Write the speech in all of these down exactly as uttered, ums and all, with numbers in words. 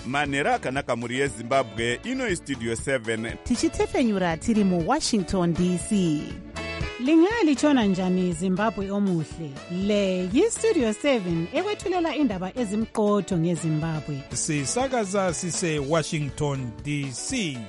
manhero akanaka mhuri yezimbabwe. Ino istudio seven tichitefenyura tiri muwashington D C. Lingalitshona njani Zimbabwe omuhle? Le yistudio seven ekwethulela indaba ezimqotho ngeZimbabwe. Sisakaza sise Washington D C.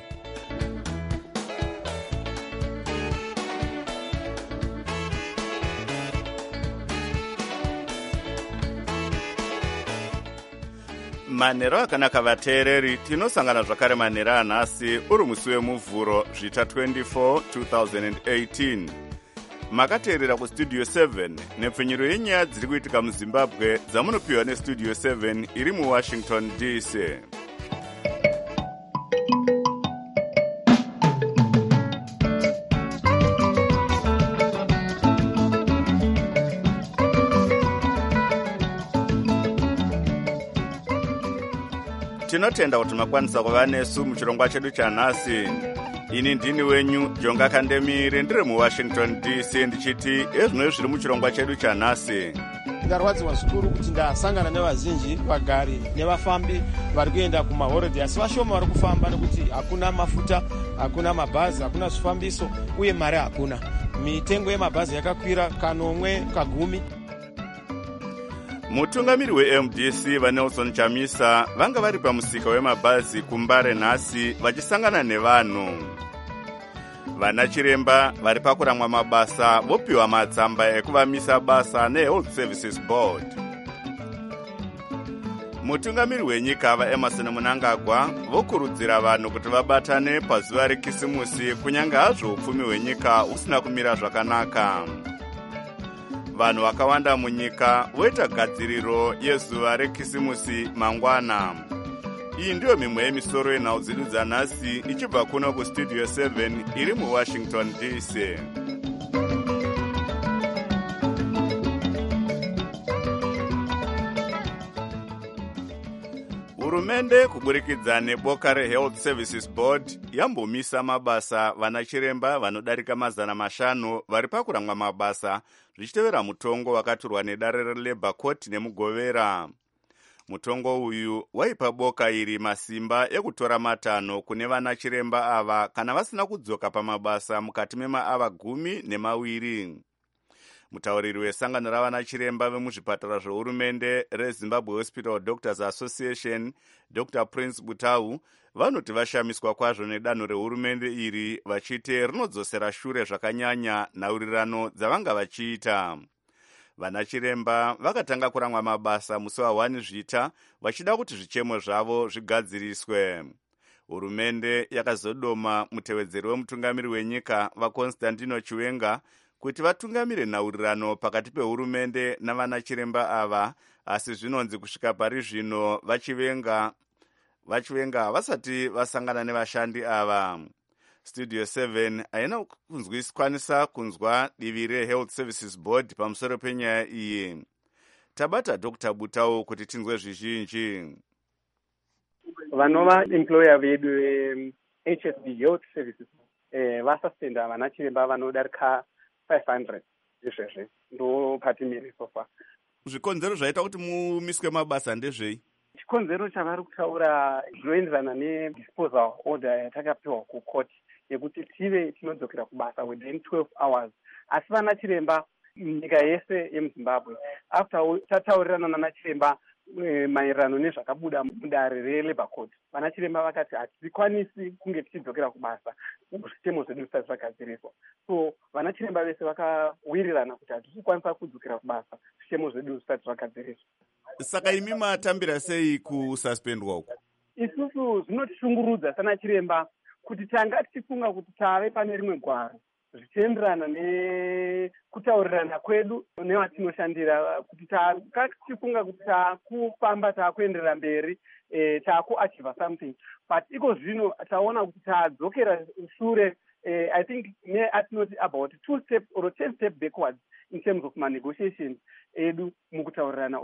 manhero akanaka vateereri, tinosangana zvakare manhero anhasi uri musi wemuvhuro zvita twenty-four two thousand eighteen. Makateerera kustudio seven nepfenyuro yenyaya dziri kuitika muzimbabwe dzamunopiwa nestudio seven iri muwashington D C. Tinotenda kuti makwanisa kuva nesu muchirongwa chedu chanhasi. Ini ndini wenyu Jonga Kandemire, ndiri muwashington D C, ndichiti ezvino zviri muchirongwa chedu chanhasi. Ndarwadziwa zvikuru kuti ndasangana nevazhinji vagari nevafambi vari kuenda kumaholidheyi, asi vashoma vari kufamba nekuti hakuna mafuta, hakuna mabhazi, hakuna zvifambiso uye mari hakuna. Mitengo yemabhazi yakakwira kanomwe kagumi. Mutungamiri we-M D C vaNelson Chamisa vanga vari pamusika wemabhazi kuMbare nhasi vachisangana nevanhu. Vana chiremba vari pakuramwa mabasa vopiwa matsamba ekuvamisa basa neHealth Services Board. Mutungamiri wenyika vaEmerson Mnangagwa vokurudzira vanhu kuti vabatane pazuva rekisimusi kunyange hazvo upfumi hwenyika usina kumira zvakanaka. Vanhu vakawanda munyika voita gadziriro yezuva rekisimusi mangwana. Iyi ndiyo mimwe yemisoro yenhau dzedu dzanhasi ichibva kuno kustudio seven iri muwashington D C. Hurumende kuburikidza neboka reHealth Services Board yambomisa mabasa vana chiremba vanodarika mazana mashanu vari pakuramwa mabasa zvichitevera mutongo wakaturwa nedare reLabour Court nemugovera. Mutongo uyu waipa boka iri masimba ekutora matanho kune vana chiremba ava kana vasina kudzoka pamabasa mukati memaava gumi nemawiri. Mutauriri wesangano ravana chiremba vemuzvipatara zvehurumende reZimbabwe Hospital Doctors Association, Doctor Prince Butau, vanoti vashamiswa kwazvo nedanho rehurumende iri vachiti rinodzosera shure zvakanyanya nhaurirano dzavanga vachiita. Vana chiremba vakatanga kuramwa mabasa musi wa one zvita vachida kuti zvichemo zvavo zvigadziriswe. Hurumende yakazodoma mutevedzeri wemutungamiri wenyika vaConstantino Chiwenga kuti vatungamire nhaurirano pakati pehurumende navana chiremba ava, asi zvinonzi kusvika pari zvino vachivenga vachivenga vasati vasangana nevashandi ava. Studio seven haina kunzwisikwanisa kunzwa divi reHealth Services Board pamusoro penyaya iyi. Tabata Doctor Butau kuti tinzwe zvizhinji. Vanova employer vedu H S B Health Services eh vasastenda vana chiremba vanodarika five hundred izvezve ndo patimiri sofa. Zvikonzero zvaita kuti mumiswe mabasa ndezvei? Chikonzero chavari kutaura zvinoenderana nedisposal order yatakapiwa kucourt yekuti tive tinodzokera kubasa within twelve hours. Asi vana chiremba nyika yese yemuZimbabwe after tataurirana nana chiremba maererano nezvakabuda mudare reLabour Court, vana chiremba vakati hatikwanisi kunge tichidzokera kubasa zvitemo zvedu zvisati zvagadziriswa. So vana chiremba vese vakawirirana kuti hatikwanisa kudzokera kubasa zvitemo zvedu zvisati zvagadziriswa. Saka imi matambira sei kususpendwa uku? Isusu zvinotishungurudza sana chiremba kuti tanga tichifunga kuti tave pane rimwe gwaro zvichienderana nekutaurirana kwedu nevatinoshandira, kuti tichifunga kuti takufamba takuenderera mberi eh, takuachieva something, but iko zvino taona kuti tadzokera shure. eh, I think atinoti about two steps or ten steps backwards in terms of my negotiations edu mukutaurirana uku.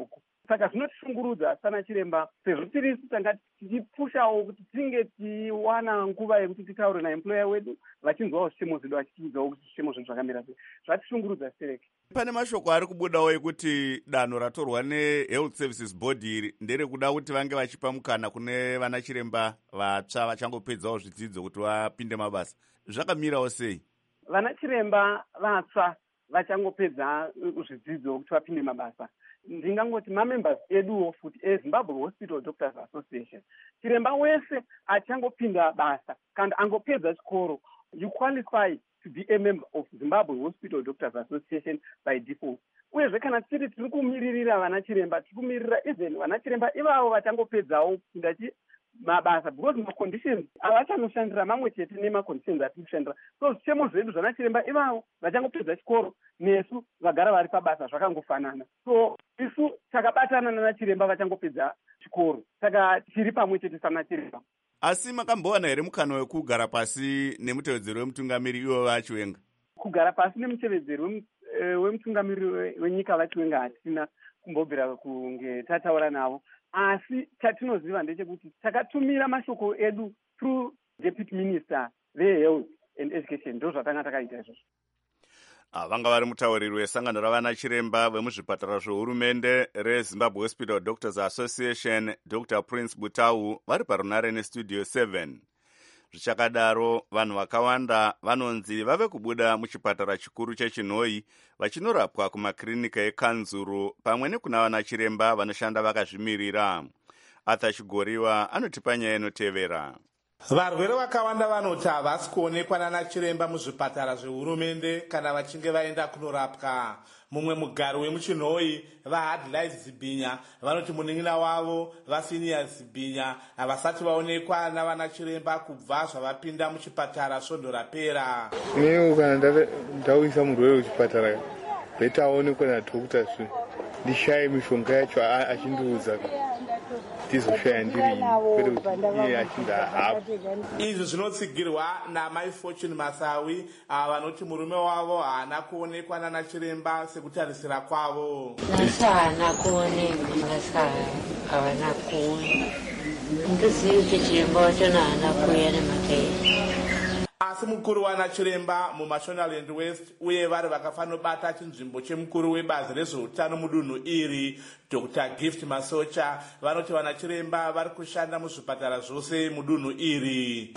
saka zvinotishungurudza sana chiremba sezvo tiri tanga tichipushawo kuti tinge tiwana nguva yekuti titaure naemployer wedu vachinzwawo zvitemo zvedu vachitiudzawo kuti zvitemo zvedu zvakamira sei. Zvatishungurudza stereki. Pane mashoko ari kubudawo ekuti danho ratorwa nehealth services board iri nderekuda kuti vange vachipa mukana kune vana chiremba vatsva vachangopedzawo zvidzidzo kuti vapinde mabasa. Zvakamirawo sei? Vana chiremba vatsva vachangopedza zvidzidzo kuti vapinde mabasa, ndingangoti mamembers eduwo futi eZimbabwe Hospital Doctors Association, chiremba wese achangopinda basa kana angopedza chikoro, you qualify to be a member of Zimbabwe Hospital Doctors Association by default. Uyezve kana tiri tiri kumiririra vana chiremba, tiri kumirira even vana chiremba ivavo vachangopedzawo kupinda mabasa, because maconditions avachanoshandira mamwe chete nemaconditions atiri kushandira. So zvitemo zvedu zvana chiremba ivavo vachangopedza chikoro nesu vagara vari pabasa zvakangofanana. So isu takabatana nana chiremba vachangopedza chikoro, saka tiri pamwe chete sana chiremba. Asi makambowana here mukana wekugara pasi nemutevedzeri wemutungamiri ivo vachiwenga? Kugara pasi nemutevedzeri wemutungamiri wenyika vachiwenga hatina kumbobvira kunge tataura navo, asi chatinoziva ndechekuti takatumira mashoko edu through deputy minister vehealth and education, ndo zvatanga takaita izvozvo. Vanga vari mutauriri wesangano ravana chiremba vemuzvipatara zvehurumende reZimbabwe Hospital Doctors Association, Doctor Prince Butau, vari parunare nestudio seven. Zvichakadaro, vanhu vakawanda vanonzi vave kubuda muchipatara chikuru cheChinhoi vachinorapwa kumakirinika ekanzuru pamwe nekuna vana chiremba vanoshanda vakazvimirira. Arthur Chigoriwa anotipa nyaya inotevera. Varwere vakawanda vanoti havasi kuonekwa nana chiremba muzvipatara zvehurumende kana vachinge vaenda kunorapwa. Mumwe mugari wemuChinhoi, vaHadlight Zibhinya, vanoti munin'ina wavo vaPhinias Zibhinya havasati vaonekwa navana chiremba kubva zvavapinda muchipatara svondo rapera. Inewo kana ndauisa murwere kuchipatara beta aonekwa nadhokta zvino ndishaye mishonga yacho achindiudza tizoshaya ndiri iye achinda hapo. Izvi zvinotsigirwa naMai Fortune Masawi, ava vanoti murume wavo haana kuonekwa nana chiremba sekutarisira kwavo. Nasa haana kuonekwa, nasa havana kuuya. Ndizivi kuti chiremba wacho haana kuuya nemakaya. Asi mukuru wana chiremba muMashonaland West uye vari vakafanobata chinzvimbo chemukuru webazi rezveutano mudunhu iri, Doctor Gift Masocha, vanoti vana chiremba vari kushanda muzvipatara zvose mudunhu iri.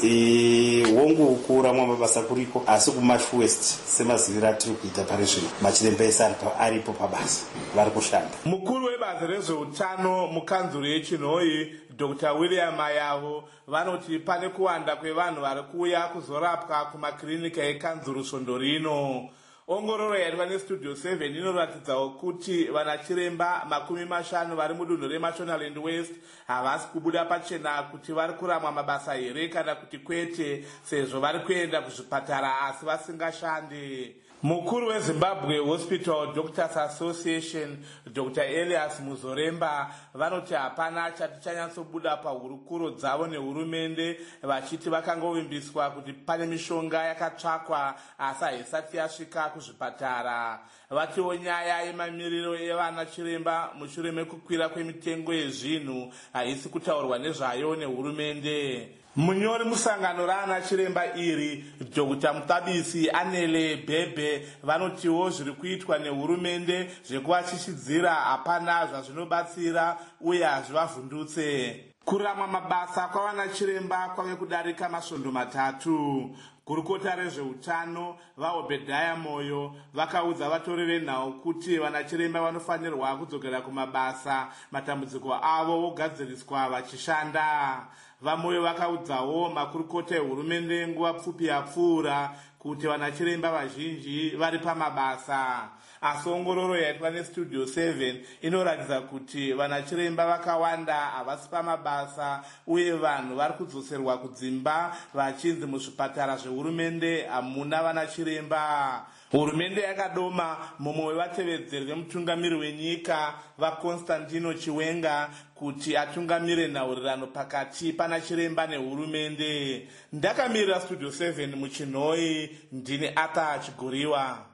Wongo ukura mwamabasa kuriko, asi kuMarsh West semazivira tiri kuita pari zvino machiremba ese aripo pabasa vari kushanda. Mukuru webazi rezveutano mukanzuru yeChinhoi, Doctor William Mayavo, vanoti pane kuwanda kwevanhu vari kuuya kuzorapwa kumakirinika ekanzuru svondo rino. Ongororo yaitwa nestudio seven inoratidzawo kuti vana chiremba makumi mashanu vari mudunhu reMashonaland West havasi kubuda pachena kuti vari kuramwa mabasa here kana kuti kwete, sezvo vari kuenda kuzvipatara asi vasingashande. Mukuru weZimbabwe Hospital Doctors Association, Doctor Elias Muzoremba, vanoti hapana chati chanyatsobuda pahurukuro dzavo nehurumende, vachiti vakangovimbiswa kuti pane mishonga yakatsvakwa asi haisati yasvika kuzvipatara. Vatiwo nyaya yemamiriro evana chiremba mushure mekukwira kwemitengo yezvinhu haisi kutaurwa nezvayo nehurumende. Munyori musangano raana chiremba iri, Doctor Mutabisi Anele Bebe, vanotiwo zviri kuitwa nehurumende zvekuvashishidzira hapana zvazvinobatsira uye hazvivavhundutse. Kuramwa mabasa kwavana chiremba kwave kudarika masvondo matatu. Gurukota rezveutano vaObedhaya Moyo vakaudza vatori venhau kuti vana chiremba vanofanirwa kudzokera kumabasa, matambudziko avo ogadziriswa vachishanda. Vamoyo vakaudzawo makurukota ehurumende nguva pfupi yapfuura kuti vana chiremba vazhinji vari pamabasa. Asi ongororo yaitwa nestudio seven inoratidza kuti vana chiremba vakawanda havasi pamabasa uye vanhu vari kudzoserwa kudzimba vachinzi muzvipatara zvehurumende hamuna vana chiremba. Hurumende yakadoma mumwe wevatevedzeri vemutungamiri wenyika vaConstantino Chiwenga kuti atungamire nhaurirano pakati pana chiremba nehurumende. Ndakamirira studio seven muChinhoi, ndini Arthur Chigoriwa.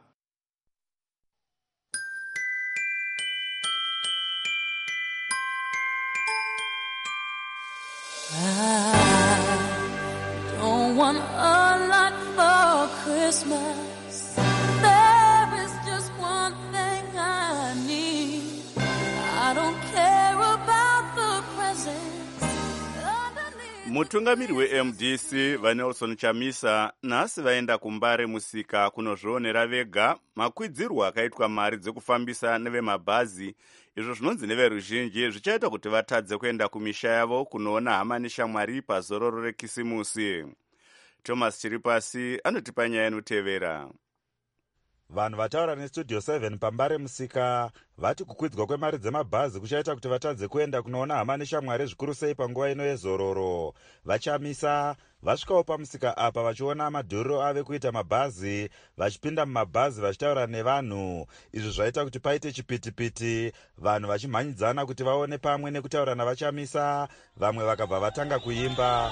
I don't want a lot for Christmas. There is just one thing I need. I don't care about the presents underneath. Mutungamiri we-M D C vaNelson Chamisa nhasi vaenda kuMbare musika kunozvionera vega makwidzirwo akaitwa mari dzekufambisa nevemabhazi, izvo zvinonzi neveruzhinji zvichaita kuti vatadze kuenda kumisha yavo kunoona hama neshamwari pazororo rekisimusi. Thomas Chiripasi anotipa nyaya inotevera. Vanhu vataura nestudio seven pambare musika vati kukwidzwa kwemari dzemabhazi kuchaita kuti vatadze kuenda kunoona hama neshamwari zvikuru sei panguva ino yezororo. Vachamisa vasvikawo pamusika apa vachiona madhuriro ave kuita mabhazi, vachipinda mumabhazi vachitaura nevanhu. Izvi zvaita kuti paite chipitipiti, vanhu vachimhanyidzana kuti vaone pamwe nekutaura navachamisa, vamwe vakabva vatanga kuimba.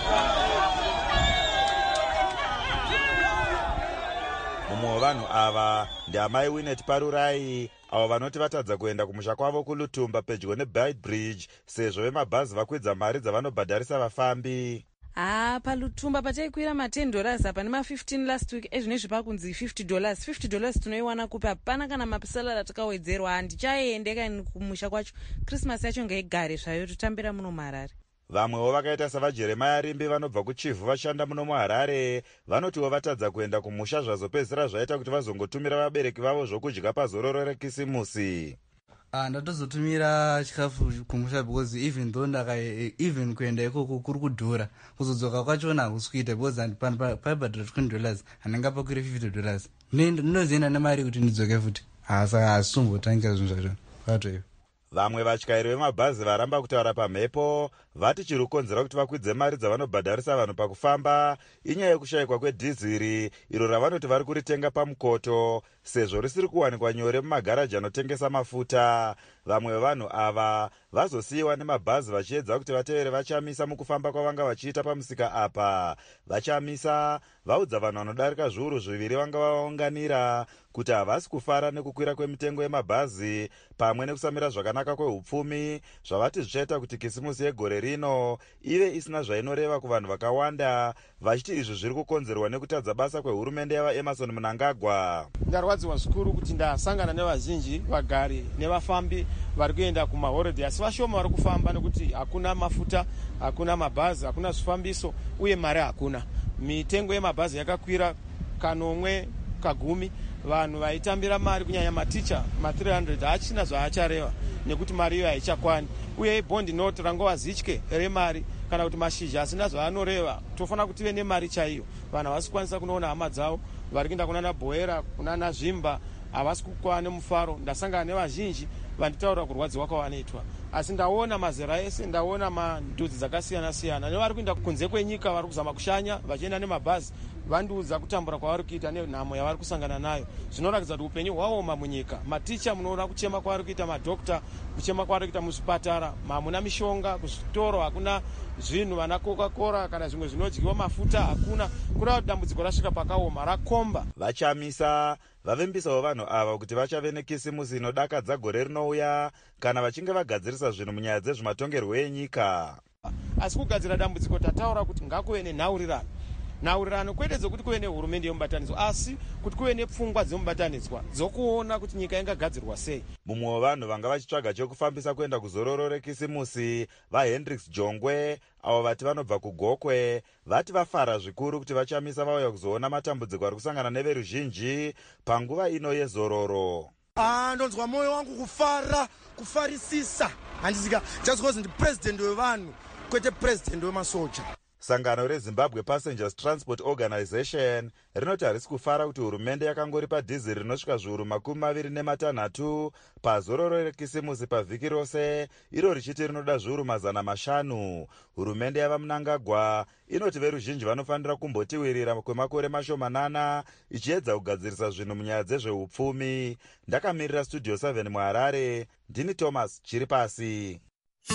Mumwe wevanhu ava ndiamai Winnet Parurai, avo vanoti vatadza kuenda kumusha kwavo kuLutumba pedyo neBite Bridge sezvo vemabhazi vakwidza mari dzavanobhadharisa vafambi. Ah, paLutumba pataikwira ma ten dollars apa nema fifteen last week, ezvinezvi pakunzi fifty dollars. fifty dollars tunoiwana kupi? Hapana kana mapisalari atakawedzerwa. Handichaendeka kumusha kwacho. Christmas yacho ngaigare zvayo, tutambira muno muHarare. Vamwewo vakaita savaJeremia Rimbi vanobva kuChivu vashanda muno muHarare vanotiwo vatadza kuenda kumusha zvazopedzisira zvaita kuti vazongotumira vabereki vavo zvokudya pazororo rekisimusi. Ah, ndatozotumira chikafu kumusha because even though ndaka even kuenda ikoko kuri kudhura, kuzodzoka kwachona hakusikuita because paibhadhira twenty dollars handinga pakwire fifty dollars. Ndinozoenda nemari kuti ndidzoke futi. Saka hasisombotangira zvinhu zvacho kwatoivo. Vamwe vatyairi vemabhazi varamba kutaura pamhepo vati chiri kukonzera kuti vakwidze mari dzavanobhadharisa vanhu pakufamba inyaya yekushayikwa kwedhiziri, iro ravanoti vari kuritenga pamukoto sezvo risiri kuwanikwa nyore mumagaraji anotengesa mafuta. Vamwe vevanhu ava vazosiyiwa nemabhazi vachiedza kuti vatevere vachamisa mukufamba kwavanga vachiita pamusika apa. Vachamisa vaudza vanhu vanodarika zviuru zviviri vanga vavaunganira kuti havasi kufara nekukwira kwemitengo yemabhazi pamwe nekusamira zvakanaka kwehupfumi zvavati zvichaita kuti kisimusi yegore rino ive isina zvainoreva kuvanhu vakawanda, vachiti izvi zviri kukonzerwa nekutadza basa kwehurumende yavaEmmerson Mnangagwa. Ndarwadziwa zvikuru kuti ndasangana nevazhinji vagari nevafambi vari kuenda kumahorodhi asi vashoma vari kufamba nekuti hakuna mafuta, hakuna mabhazi, hakuna zvifambiso uye mari hakuna. Mitengo yemabhazi yakakwira kanomwe kagumi. Vanhu vaitambira mari kunyanya maticha ma three hundred hachina zvaachareva nekuti mari iyo haichakwani, uye ibhondi noti rangova zitye remari kana kuti mashizha asina zvaanoreva. Tofanira kuti tive nemari chaiyo. Vanhu havasi kukwanisa kunoona hama dzavo vari kuenda kunana Bhoera kunana Zvimba, havasi kukwana nemufaro. Ndasangana nevazhinji vanditaura kurwadziwa kwavanoitwa, asi ndaona mazera ese, ndaona mandudzi dzakasiyana siyana nevari kuenda kunze kwenyika vari kuzama kushanya vachienda nemabhazi vandiudza kutambura kwavari kuita nenhamo yavari kusangana nayo. Zvinoratidza kuti upenyu hwaoma munyika. Maticha munoona kuchema kwavari kuita, madhokta kuchema kwavari kuita muzvipatara, hamuna mishonga kuzvitoro, hakuna zvinhu vana Coca-Cola kana zvimwe zvinodyiwa mafuta hakuna. Kureva kuti dambudziko rasvika pakaoma rakomba. Vachamisa vavimbisawo vanhu ava kuti vachave nekisimusi inodakadza gore rinouya kana vachinge vagadzirisa zvinhu munyaya dzezvematongerwo enyika. Asi kugadzira dambudziko tataura kuti ngakuve nenhaurirano. Nhaurirano kwete dzokuti kuve nehurumende yemubatanidzwa, asi kuti kuve nepfungwa dzemubatanidzwa dzokuona kuti nyika ingagadzirwa sei. Mumwe wevanhu vanga vachitsvaga chekufambisa kuenda kuzororo rekisimusi vaHendrix Jongwe, avo vati vanobva kuGokwe, vati vafara zvikuru kuti vachamisa vauya kuzoona matambudziko ari kusangana neveruzhinji panguva ino yezororo. Ah, ndonzwa moyo wangu kufara, kufarisisa. Handizika just because ndi president wevanhu kwete president wemasoja. Sangano reZimbabwe Passengers Transport Organization rinoti harisi kufara kuti hurumende yakangori padhiziri rinosvika zviuru makumi maviri nematanhatu pazororo rekisimusi pavhiki rose, iro richiti rinoda zviuru mazana mashanu. Hurumende yavaMnangagwa inoti veruzhinji vanofanira kumbotiwirira kwemakore mashomanana ichiedza kugadzirisa zvinhu munyaya dzezvehupfumi. Ndakamirira Studio seven muHarare, ndini Thomas Chiripasi.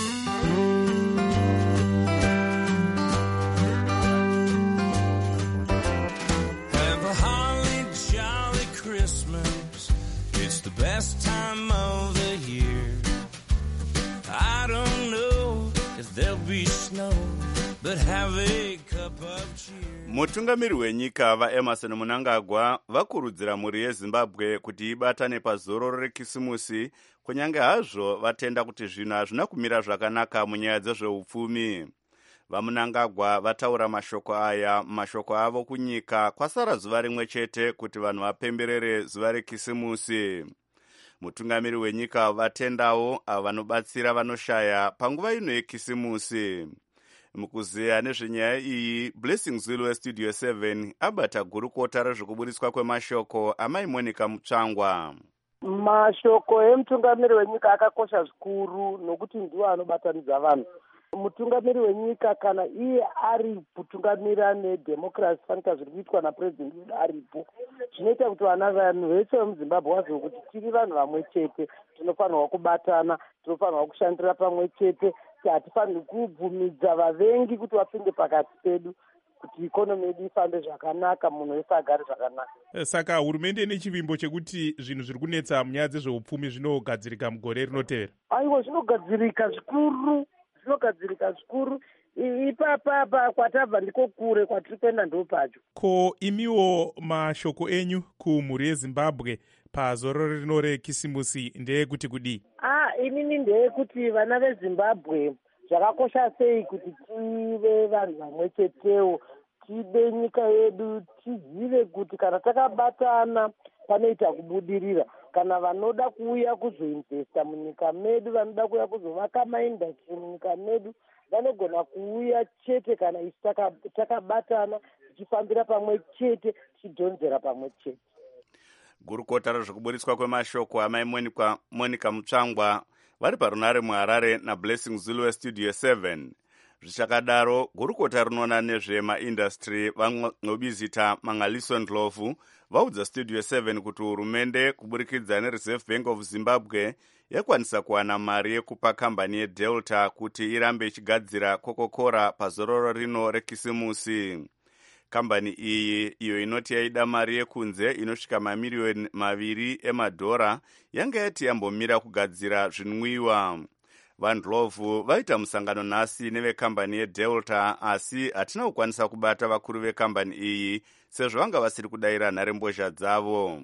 Best time of the year. I don't know if there'll be snow but have a cup of cheer. Mutungamiri wenyika vaEmerson Mnangagwa vakurudzira mhuri yeZimbabwe kuti ibatane pazororo rekisimusi, kunyange hazvo vatenda kuti zvinhu hazvina kumira zvakanaka munyaya dzezveupfumi. VaMnangagwa vataura mashoko aya mashoko avo kunyika kwasara zuva rimwe chete kuti vanhu vapemberere zuva rekisimusi. Mutungamiri wenyika vatendawo avo vanobatsira vanoshaya panguva ino yekisimusi. Mukuziya nezvenyaya iyi, Blessing Zulu weStudio seven abata gurukota rezvekuburiswa kwemashoko amai Monica Mutsvangwa. Mashoko emutungamiri wenyika akakosha zvikuru nokuti ndiwo anobatanidza vanhu. Mutungamiri wenyika kana iye ari kutungamira nedemocracy fanika zviri kuitwa napresident aripo, zvinoita kuti vana vanhu vese vemuZimbabwe vazive kuti tiri vanhu vamwe chete, tinofanirwa kubatana, tinofanirwa kushandira pamwe chete, hatifaniri kubvumidza vavengi kuti vapinde pakati pedu, kuti ikonomi yedu ifambe zvakanaka, munhu wese agare zvakanaka. Saka hurumende ine chivimbo chekuti zvinhu zviri kunetsa munyaya dzezveupfumi zvinogadzirika mugore rinotevera. Aiwa, zvinogadzirika zvikuru, zvinogadzirika zvikuru. Ipapa kwatabva ndiko kure, kwatiri kuenda ndo pacho. Ko imiwo mashoko enyu kumhuri yeZimbabwe pazororo rino rekisimusi ndeyekuti kudii? Ah, inini ndeyekuti vana veZimbabwe zvakakosha sei kuti tive vanhu vamwe chetewo, tide nyika yedu, tizive kuti kana takabatana panoita kubudirira. Kana vanoda kuuya kuzoinvesta munyika medu, vanoda kuuya kuzovaka maindastri munyika medu, vanogona kuuya chete kana isi takabatana, tichifambira pamwe chete, tichidhonzera pamwe chete. Gurukota rezvekuburiswa kwemashoko amai Monica Mutsvangwa vari parunare muHarare naBlessing Zulu weStudio seven. Zvichakadaro, gurukota rinoona nezvemaindastri vaNobizita Mangaliso Ndlovu vaudza Studio seven kuti hurumende kuburikidza neReserve Bank of Zimbabwe yakwanisa kuwana mari yekupa kambani yeDelta kuti irambe ichigadzira Coca-Cola pazororo rino rekisimusi. Kambani iyi, iyo inoti yaida mari yekunze inosvika mamiriyoni maviri emadhora, yanga yati yambomira kugadzira zvinwiwa. VaNdlovu vaita musangano nhasi nevekambani yeDelta, asi hatina kukwanisa kubata vakuru vekambani iyi sezvo vanga vasiri kudayira nharembozha dzavo.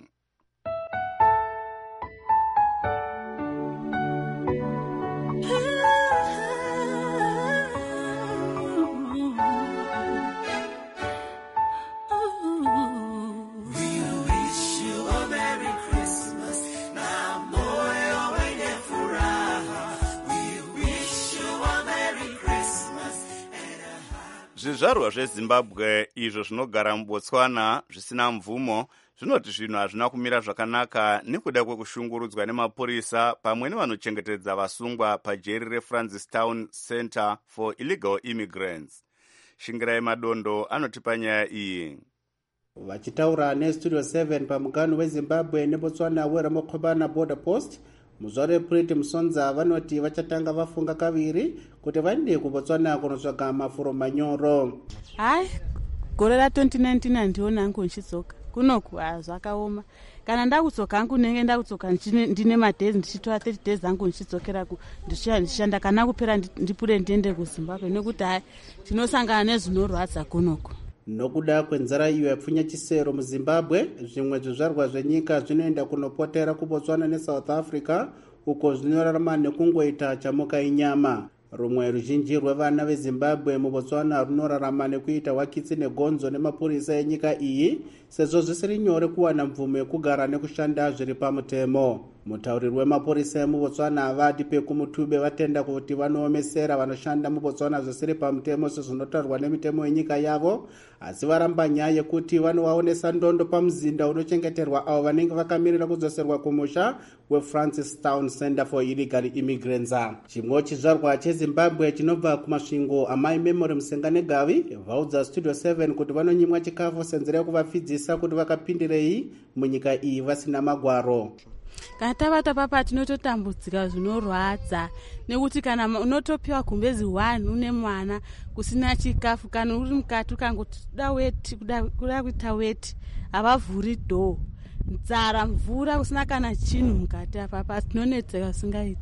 Zvizvarwa zveZimbabwe izvo zvinogara muBotswana zvisina mvumo zvinoti zvinhu hazvina kumira zvakanaka nekuda kwekushungurudzwa nemapurisa pamwe nevanochengetedza vasungwa pajeri reFrancistown Center for Illegal Immigrants. Shingirai Madondo anotipa nyaya iyi. Vachitaura neStudio seven pamugano weZimbabwe neBotswana weRamokhobana Border Post, muzvare Pretty Musonza vanoti vachatanga vafunga kaviri kuti vaende kuBotswana kunotsvaga mafuro manyoro. Hai, gore ra twenty nineteen handiona hangu nchidzoka kunoku zvakaoma. Kana ndakudzoka hangu nenge ndakudzoka ndine madhezi ndichitora thirty days hangu ndichidzokera ndichishanda, kana kupera ndipure ndiende kuZimbabwe nekuti hai tinosangana nezvinorwadza kunoku. Nokuda kwenzara iyo yapfunya chisero muZimbabwe, zvimwe zvizvarwa zvenyika zvinoenda kunopotera kuBotswana neSouth Africa uko zvinorarama nekungoita chamuka inyama. Rumwe ruzhinji rwevana veZimbabwe muBotswana runorarama nekuita wakitsi negonzo nemapurisa enyika iyi, sezvo zvisiri nyore kuwana mvumo yekugara nekushanda zviri pamutemo. Mutauri wemapurisa emuBotswana avati pekumutube vatenda kuti vanoomesera vanoshanda muBotswana zvisiri pamutemo sezvinotaurwa nemitemo yenyika yavo, asi varamba nyaya yekuti vanovaonesa ndondo pamuzinda unochengeterwa avo vanenge vakamirira kudzoserwa kumusha weFrancistown Center for Illegal Immigrants. Chimwe chizvarwa cheZimbabwe chinobva kumasvingo amai Memory Musenganegavi vaudza Studio seven kuti vanonyimwa chikafu senzera yekuvafidzisa kuti vakapindirei munyika iyi vasina magwaro. Kana tavata papa tinototambudzika zvinorwadza nekuti kana unotopiwa gumbezi one une mwana kusina chikafu, kana uri mukati ukangoti kuda weti kuda kuita weti havavhuri dhoo, nzara mvura kusina kana chinhu mukati apapa tinonetseka singaiti.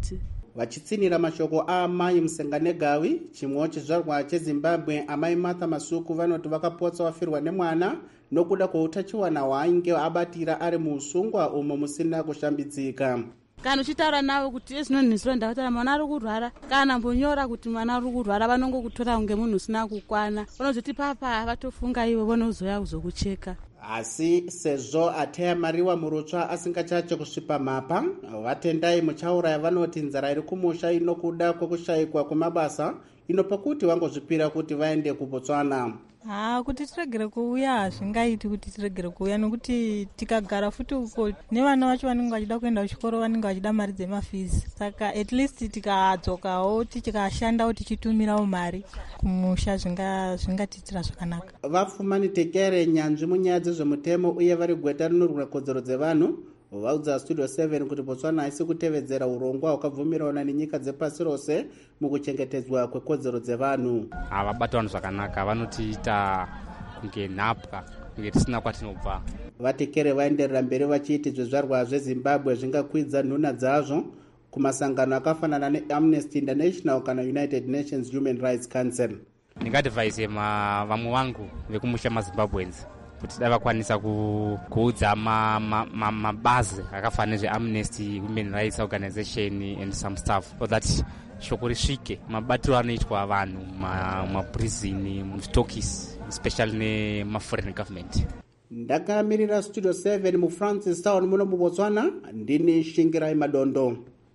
vachitsinira mashoko aamai Musenganegawi, chimwewo chizvarwa chezimbabwe. Amai Martha Masuku vanoti vakapotsa wafirwa nemwana nokuda kweutachiwana hwaainge abatira ari muusungwa umo musina kushambidzika. Kana uchitaura navo kuti ezvinonhisira ndakutaura mwana ari kurwara, kana mbonyora kuti mwana ari kurwara vanongokutora kunge munhu usina kukwana, vanozoti papa vatofunga ivo vanozoya kuzokucheka. Asi sezvo Ateya Mariwa Murutsva asingachache kusvipa mapa, vatendai muchaura vanoti nzara iri kumusha inokuda kwekushayikwa kwemabasa inopa kuti vangozvipira kuti vaende kuBotswana. Ha, kuti tiregere kuuya hazvingaiti kuti tiregere kuuya nokuti tikagara futi uko nevana vacho vanenge vachida kuenda kuchikoro vanenge vachida mari dzemafizi. Saka at least tikadzokawo tikashandawo tichitumirawo mari kumusha zvingatiitira zvakanaka. Vapfumani Tekere, nyanzvi munyaya dzezvemutemo uye vari gweta rinorwira kodzero dzevanhu, vaudza Studio seven kuti Botswana haisi kutevedzera urongwa hwakabvumirana nenyika dzepasi rose mukuchengetedzwa kwekodzero dzevanhu. Havabata vanhu zvakanaka, vanotiita kunge nhapwa, kunge tisina kwatinobva. Vatekere vaenderera mberi vachiti zvizvarwa zveZimbabwe zvingakwidza nhuna dzazvo kumasangano akafanana neAmnesty International kana United Nations Human Rights Council. Ndingadivhaise vamwe vangu vekumusha maZimbabweans kuti dai vakwanisa kuudza mabazi akafanana nezveAmnesty, Human Rights Organization and some stuff, so that shoko risvike mabatiro anoitwa vanhu mumaprizini, muzvitokisi, especially nemaforeign government. Ndakamirira Studio seven muFrancis Town muno muBotswana, ndini Shingirai Madondo.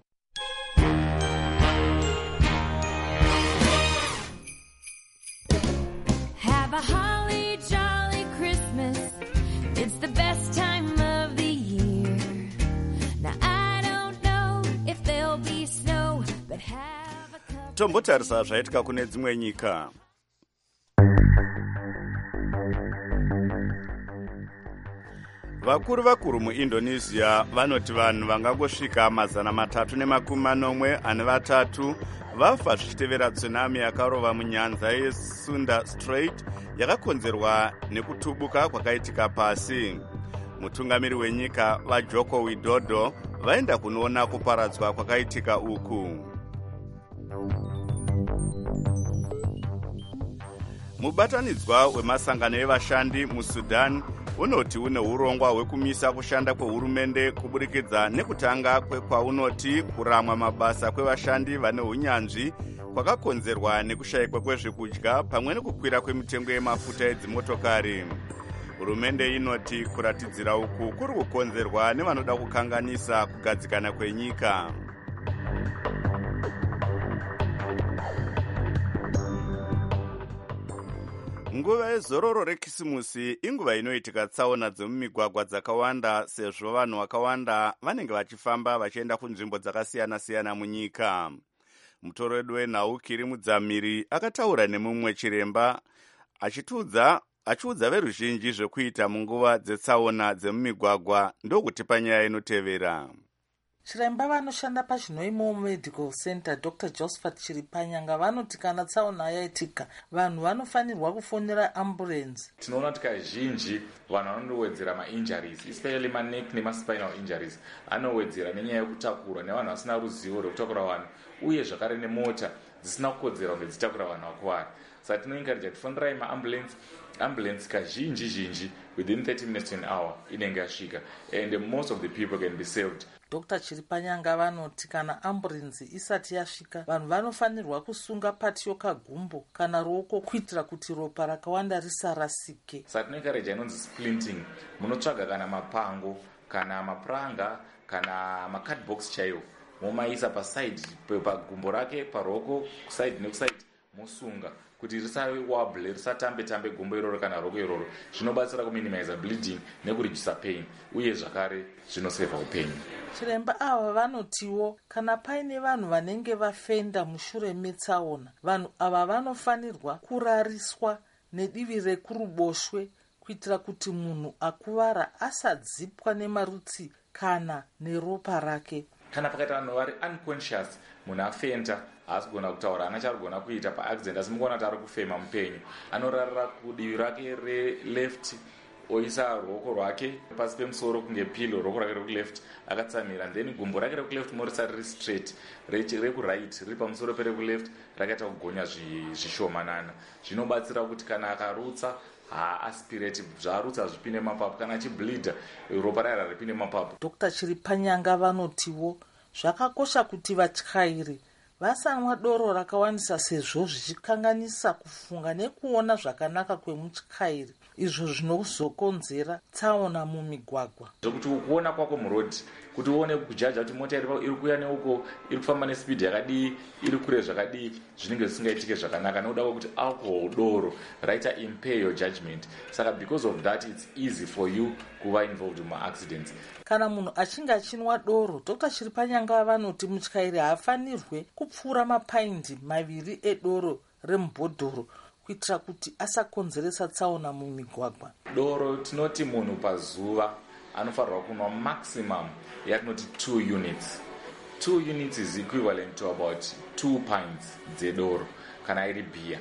Have a holly jolly Christmas. It's the best time of the year. Now I don't know if there'll be snow, but have a cup. Tombotarisa zvaitika kune dzimwe nyika. Vakuru vakuru muIndonesia vanoti vanhu vangangosvika mazana matatu nemakumi manomwe ane vatatu vafa zvichitevera tsunami yakarova munyanza yeSunda Strait yakakonzerwa nekutubuka kwakaitika pasi. Mutungamiri wenyika vaJoko Widodo vaenda kunoona kuparadzwa kwakaitika uku. Mubatanidzwa wemasangano evashandi muSudan unoti une urongwa hwekumisa kushanda kwehurumende kuburikidza nekutanga kwekwaunoti kuramwa mabasa kwevashandi vane unyanzvi kwakakonzerwa nekushayikwa kwezvekudya pamwe nekukwira kwemitengo yemafuta edzimotokari. Hurumende inoti kuratidzira uku kuri kukonzerwa nevanoda kukanganisa kugadzikana kwenyika. Nguva yezororo rekisimusi inguva inoitika tsaona dzemumigwagwa dzakawanda sezvo vanhu vakawanda vanenge vachifamba vachienda kunzvimbo dzakasiyana-siyana munyika. Mutoro wedu wenhau Kiri Mudzamiri akataura nemumwe chiremba achitudza achiudza veruzhinji zvekuita munguva dzetsaona dzemumigwagwa ndokuti panyaya inotevera. Chiremba vanoshanda paChinoimo Medical Center Doctor Josephat Chiripanyanga vanoti kana tsaona yaitika vanhu vanofanirwa kufonera ambulance. Tinoona kuti kazhinji vanhu vanondowedzera mainjuries, especially maneck nemaspinal injuries, anowedzera nenyaya yekutakurwa nevanhu vasina ruzivo rwekutakura vanhu uye zvakare nemota dzisina kukodzera kunge dzitakura vanhu vakuwara. Saka tinoencourage kuti fonirai maambulance. Ambulance kazhinji zhinji within thirty minutes to an hour inenge yasvika and most of the people can be saved. Doctor Chiripanyanga vanoti kana ambulance isati yasvika vanhu vanofanirwa kusunga pati yokagumbo kana ruoko kuitira kuti ropa rakawanda risarasike. Saka tinoencourage inonzi splinting. Munotsvaga kana mapango kana mapuranga kana macardbox chaiwo momaisa paside pagumbo rake paruoko kuside nekuside mosunga kuti risawabble risatambe tambe gumbo iroro kana roko iroro. Zvinobatsira kuminimize bleeding nekureduce pain uye zvakare zvinoseva upenyu. Chiremba ava vanotiwo kana paine vanhu vanenge vafenda mushure metsaona vanhu ava vanofanirwa kurariswa nedivi rekuruboshwe kuitira kuti munhu akuvara asadzipwa nemarutsi kana neropa rake. Kana pakaita vanhu vari unconscious, munhu afenda haasi kugona kutaura, ana charigona kuita paaccident asi mukuona kuti ari kufema mupenyu, anorarira kudivi rake releft oisa ruoko rwake pasi pemusoro kunge pilo, ruoko rwake rekuleft akatsamira, then gumbo rake rekuleft morisa riri straight, rekuright riri pamusoro perekuleft rakaita kugonya zvishomanana. Zvinobatsira kuti kana akarutsa haaspirate, zvaarutsa zvipinde mapapu, kana achibleedha ropa rara ripinde mapapu. Dr Chiripanyanga vanotiwo zvakakosha kuti vatyairi vasanwa doro rakawandisa sezvo zvichikanganisa kufunga nekuona zvakanaka kwemutyairi, izvo zvinozokonzera tsaona mumigwagwa. Zvokuti kuona kwako murodhi, kuti uone kujaja kuti mota iri kuuya neuko iri kufamba nespeed yakadii, iri kure zvakadii, zvinenge zvisingaitike zvakanaka nokuda kwekuti alcohol, doro raita impair your judgment. Saka because of that it's easy for you kuva involved in accidents. Kana munhu achinge achinwa doro, Dr Chiripanyanga vanoti mutyairi haafanirwe kupfuura mapaindi maviri edoro remubhodhoro kuitira kuti asakonzeresa tsaona mumigwagwa. Doro tinoti munhu pazuva anofanirwa kunwa maximum yatinoti two units. Two units is equivalent to about two pints dzedoro kana iri beer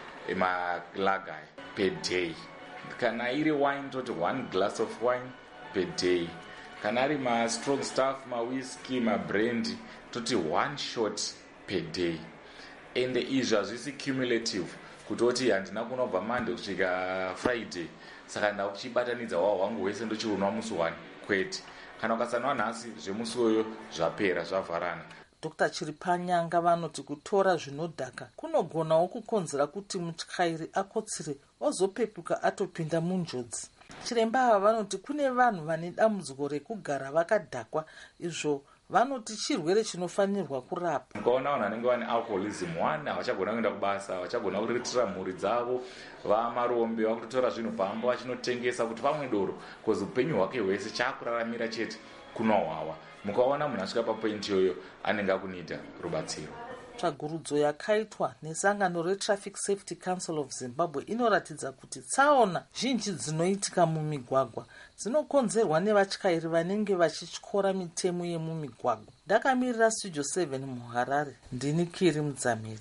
emalagai per day. Kana iri wine toti one glass of wine per day. Kana ari ma strong stuff, ma whiskey, ma brandy toti one shot per day. And izvi hazvisi cumulative kutoti handina kunobva Monday kusvika Friday saka ndakuchibatanidza wawo wangu wese ndochiunwa musi one, kwete. Kana ukasanwa nhasi zvemusi uyo zvapera, zvavharana. Dr Chiripanyanga vanoti kutora zvinodhaka kunogonawo kukonzera kuti mutyairi akotsire ozopepuka atopinda munjodzi. Chiremba ava vanoti kune vanhu vane dambudziko rekugara vakadhakwa, izvo vanoti chirwere chinofanirwa kurapwa. Mukaona vanhu vanenge vane alcoholism one havachagona kuenda kubasa, havachagona kuriritira mhuri dzavo, vamarombe vakutotora zvinhu pamba vachinotengesa kuti pamwe doro, kozi upenyu hwake hwese chaakuraramira chete kunwa hwawa. Mukaona munhu asvika papoindi iyoyo anenge akunida rubatsiro. Tsvagurudzo yakaitwa nesangano reTraffic Safety Council of Zimbabwe inoratidza kuti tsaona zhinji dzinoitika mumigwagwa dzinokonzerwa nevatyairi vanenge vachityora mitemo yemumigwagwa. Ndakamirira Studio seven muHarare, ndini Kiri Mudzamiri.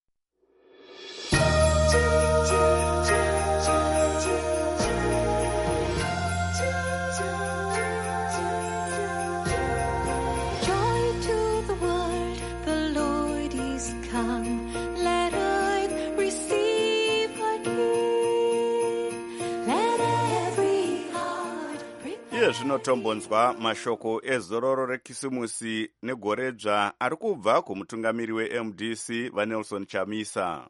Iye zvinotombonzwa mashoko ezororo rekisimusi negoredzva ari kubva kumutungamiri weM D C vaNelson Chamisa.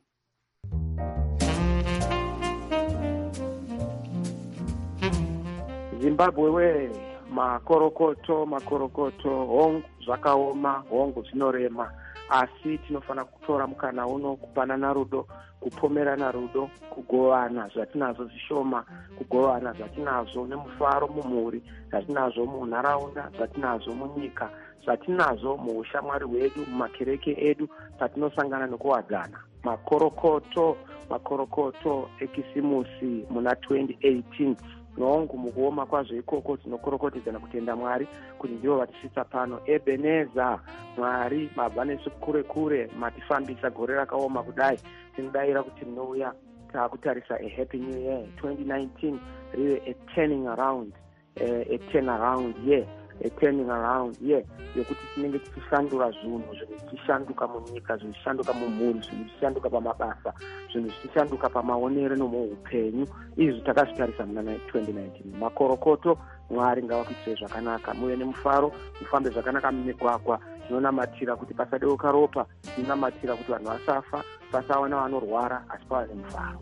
Zimbabwe we makorokoto makorokoto hongu zvakaoma, hongu zvinorema, asi tinofana kutora mukana uno kupanana rudo, kupomerana rudo, kugovana zvatinazvo zvishoma, kugovana zvatinazvo nemufaro mumhuri, zvatinazvo munharaunda, zvatinazvo munyika, zvatinazvo muushamwari hwedu, mumakereke edu patinosangana nekuwadzana. Makorokoto makorokoto ekisimusi muna twenty eighteen nongu mukuoma kwazvo ikoko tinokorokotedzana kutenda Mwari kuti ndivo vatisvitsa pano. Ebeneza, Mwari mabva nesu kure kure, matifambisa gore rakaoma kudai. Tinodayira kuti munouya taakutarisa a happy new year twenty nineteen, rive a turning around, uh, a turn around year, a turning around year yokuti tinenge tichishandura zvinhu, zvinhu zvichishanduka munyika, zvinhu zvichishanduka mumhuri, zvinhu zvichishanduka pamabasa, zvinhu zvichishanduka pamaonero nomuupenyu. Izvi takazvitarisa muna twenty nineteen. Makorokoto, Mwari ngavakuitirei zvakanaka, muve nemufaro, mufambe zvakanaka mumigwagwa. Tinonamatira kuti pasadeuka ropa, tinonamatira kuti vanhu vasafa, pasawana vanorwara, asi pava nemufaro.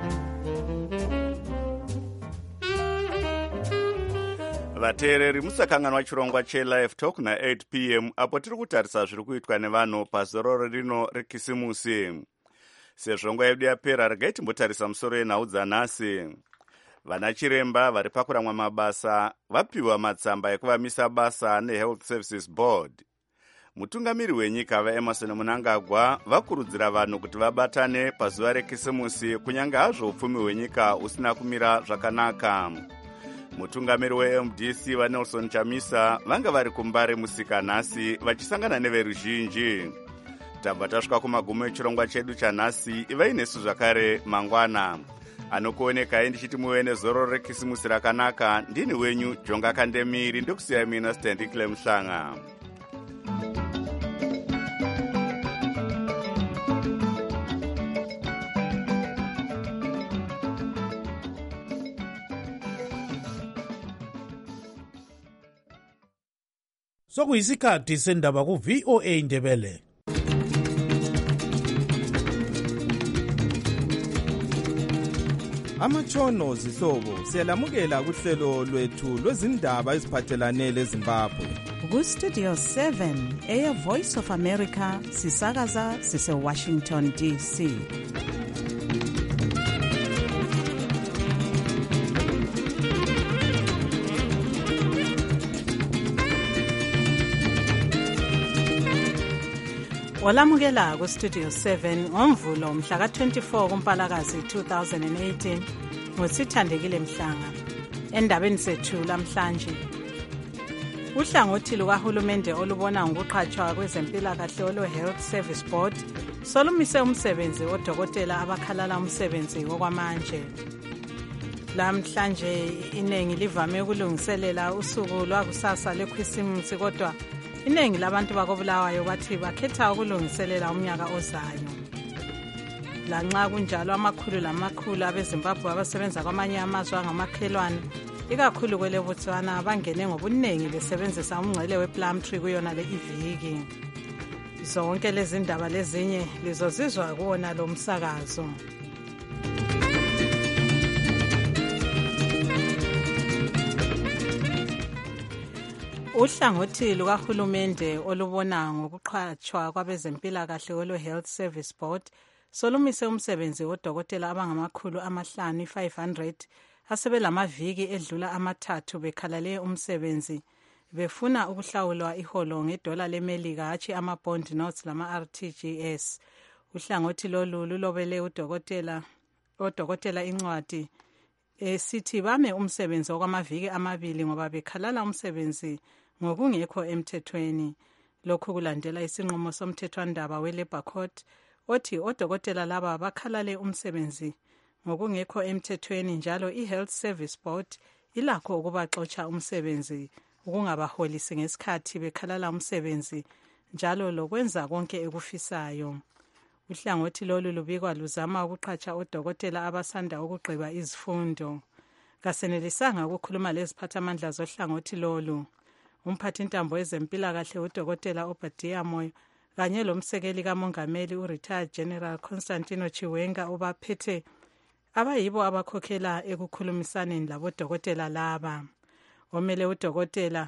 Vateereri musakanganwa chirongwa cheLive Talk na eight p m apo tiri kutarisa zviri kuitwa nevanhu pazororo rino rekisimusi. Sezvo nguva yedu yapera, regai timbotarisa musoro yenhau dzanhasi. Vana chiremba vari pakuramwa mabasa vapiwa matsamba ekuvamisa basa neHealth Services Board. Mutungamiri wenyika vaEmerson Mnangagwa vakurudzira vanhu kuti vabatane pazuva rekisimusi kunyange hazvo upfumi hwenyika usina kumira zvakanaka. Mutungamiri weM D C vaNelson Chamisa vanga vari kuMbare musika nhasi vachisangana neveruzhinji. Tabva tasvika kumagumo echirongwa chedu chanhasi, ivai nesu zvakare mangwana. anokuonekai ndichiti muve nezoro rekisimusi rakanaka. Ndini wenyu Jonga Kandemiri, ndokusiya mina Standikile Mhlanga. Sokuyisikhathi sendaba ku V O A Ndebele. Amatshono zihlobo siyalamukela kuhlelo lwethu lwezindaba eziphathelane leZimbabwe. Ku Studio seven Air Voice of America sisakaza sise Washington D C. Olamukela ku Studio seven ngomvulo mhla ka twenty-four kuMpalakazi two thousand eighteen ngosithandekile Mhlanga. Endabeni sethu lamhlanje, uhlangothi lukahulumende olubona ngokuqhatshwa kwezempilakahle olo Health Service Board solumise umsebenzi odokotela abakhalala umsebenzi okwamanje. Lamhlanje inengi livame ukulungiselela usuku lwakusasa lekhisimusi, kodwa iningi labantu bakobulawayo bathi bakhetha ukulungiselela umnyaka ozayo. Lanxa kunjalo, amakhulu lamakhulu abeZimbabwe abasebenza kwamanye amazwe angamakhelwane, ikakhulu kwele Botswana, bangene ngobuningi besebenzisa umngcele wePlumtree kuyona le iviki. Zonke lezi ndaba lezinye lizozizwa kuwona lo msakazo. Uhlangothi lukahulumende olubona ngokuqhatshwa kwabezempilakahle olo Health Service Board solumise umsebenzi odokotela abangamakhulu amahlanu five hundred asebelamaviki edlula amathathu bekhalale umsebenzi befuna ukuhlawulwa iholo ngedola lemelika hatshi ama-bond notes lama-R T G S. Uhlangothi lolu lulobele udokotela odokotela incwadi esithi bame umsebenzi okwamaviki amabili ngoba bekhalala umsebenzi ngokungekho emthethweni. Lokhu kulandela isinqumo somthethwandaba we-Labour Court othi odokotela laba bakhalale umsebenzi ngokungekho emthethweni, njalo i-Health Service Board ilakho ukubaxotsha umsebenzi ukungabaholisi ngesikhathi bekhalala umsebenzi, njalo lokwenza konke ekufisayo. Uhlangothi lolu lubikwa luzama ukuqhatsha odokotela abasanda ukugqiba izifundo. Kasenelisanga ukukhuluma leziphathamandla zohlangothi lolu. Umphathi intambo ezempilakahle udokotela Obadiah Moyo kanye lomsekeli kamongameli u-Retired General Constantino Chiwenga obaphethe abayibo abakhokhela ekukhulumisaneni labodokotela laba. Omele udokotela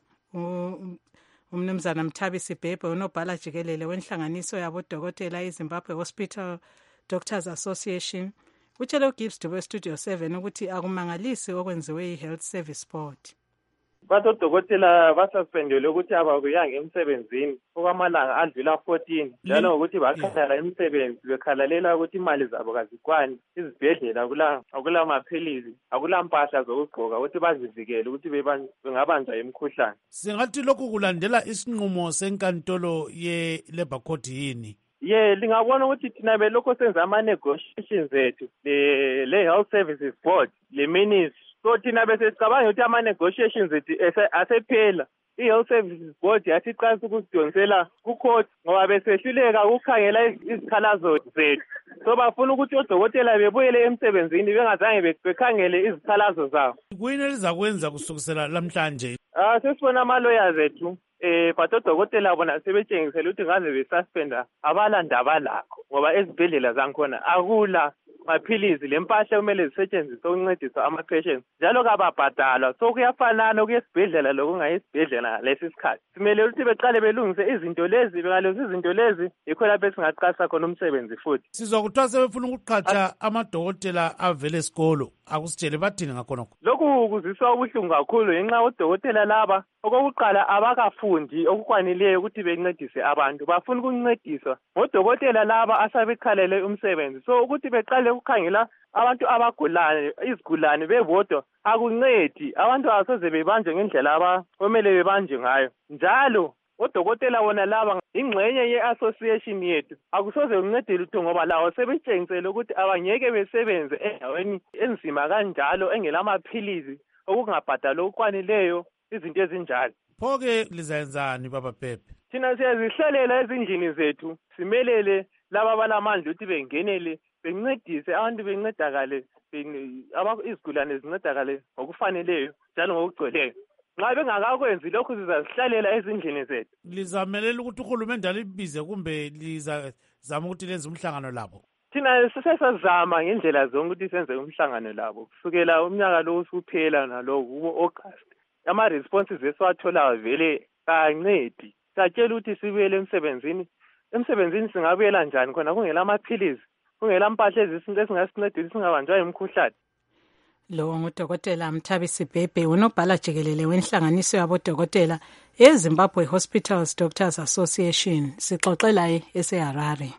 umnumzana Mthabisi Bhebhe, unobhala jikelele wenhlanganiso yabodokotela eZimbabwe Hospital Doctors Association, utshele uGibbs Dube Studio seven ukuthi akumangalisi okwenziwe yi-Health Service Board. Badokotela basuspendele ukuthi abakuyanga emsebenzini okwamalanga adlula fourteen, njalo ukuthi bakhalala emsebenzi bekhalalela ukuthi imali zabo kazikwani, izibhedlela akula akula maphilizi, akula mpahla zokugqoka ukuthi bazivikele ukuthi bengabanjwa imikhuhlane. Singathi lokhu kulandela isinqumo senkantolo ye-Labour Court yini? Ye, lingabona ukuthi thina belokho senza ama-negotiations ethu le-Health Services Board, le-ministry. So thina bese sicabanga ukuthi ama-negotiations ethu asephela. I-Health Services Board yasiqalisa ukusidonsela ku-court ngoba besehluleka ukukhangela izikhalazo zethu. So bafuna ukuthi odokotela bebuyele emsebenzini bengazange bekhangele izikhalazo zabo. Kuyini elizakwenza kusukisela lamhlanje? Ah, sesibona ama-lawyers ethu eh but odokotela bona sebetshengisela ukuthi ngaze besuspenda abalandaba lakho ngoba ezibhedlela zankhona akula maphilizi lempahla kumele zisetshenziswe ukuncedisa ama-patients, njalo kababhadalwa. So kuyafanana ukuyesibhedlela lokungayesibhedlela lesi sikhathi. Simele ukuthi beqale belungise izinto lezi, bengalungisa izinto lezi yikho lapho esingaqasa khona umsebenzi futhi. Sizwa kuthiwa sebefuna ukuqhatsha amadokotela avele esikolo, akusitshele bathini ngakhonokho? Lokhu kuziswa ubuhlungu kakhulu ngenxa odokotela laba okokuqala abakafundi okukwanileyo ukuthi bencedise abantu, bafuna ukuncediswa ngodokotela laba asabekhalele umsebenzi. So ukuthi beqale ukukhangela abantu abagulane, izigulane bebodwa akuncedi. Abantu abasoze bebanjwe ngendlela abakumele bebanjwe ngayo. Njalo odokotela bona laba ingxenye ye-association yethu akusoze kuncede lutho ngoba lawo sebetshengisele ukuthi abangeke besebenze endaweni enzima kanjalo engelamaphilizi okungabhadala okukwanileyo izinto ezinjalo. Pho-ke lizayenzani baba Pepe? Thina siyazihlelela ezindlini zethu simelele laba balamandla ukuthi bengenele bencedise abantu bencedakale izigulane zincedakale ngokufaneleyo njalo ngokugcweleyo. Nxa bengakakwenzi lokhu sizazihlalela ezindlini zethu. Lizamelela ukuthi uhulumende alibize kumbe lizazama ukuthi lenze umhlangano labo? Thina sesazama ngendlela zonke ukuthi senze umhlangano labo kusukela umnyaka lo usuphela nalo ku-August. Ama-responses esiwatholayo vele kancedi. Satshela ukuthi sibuyele emsebenzini. Emsebenzini singabuyela njani khona kungela amaphilizi, kungela mpahla ezisinto esingasincedisa singabanjwa imikhuhlane. Lo ngudokotela Mthabisi Bhebhe unobhala jikelele wenhlanganiso yabodokotela eZimbabwe Hospitals Doctors Association. Sixoxela eseHarare.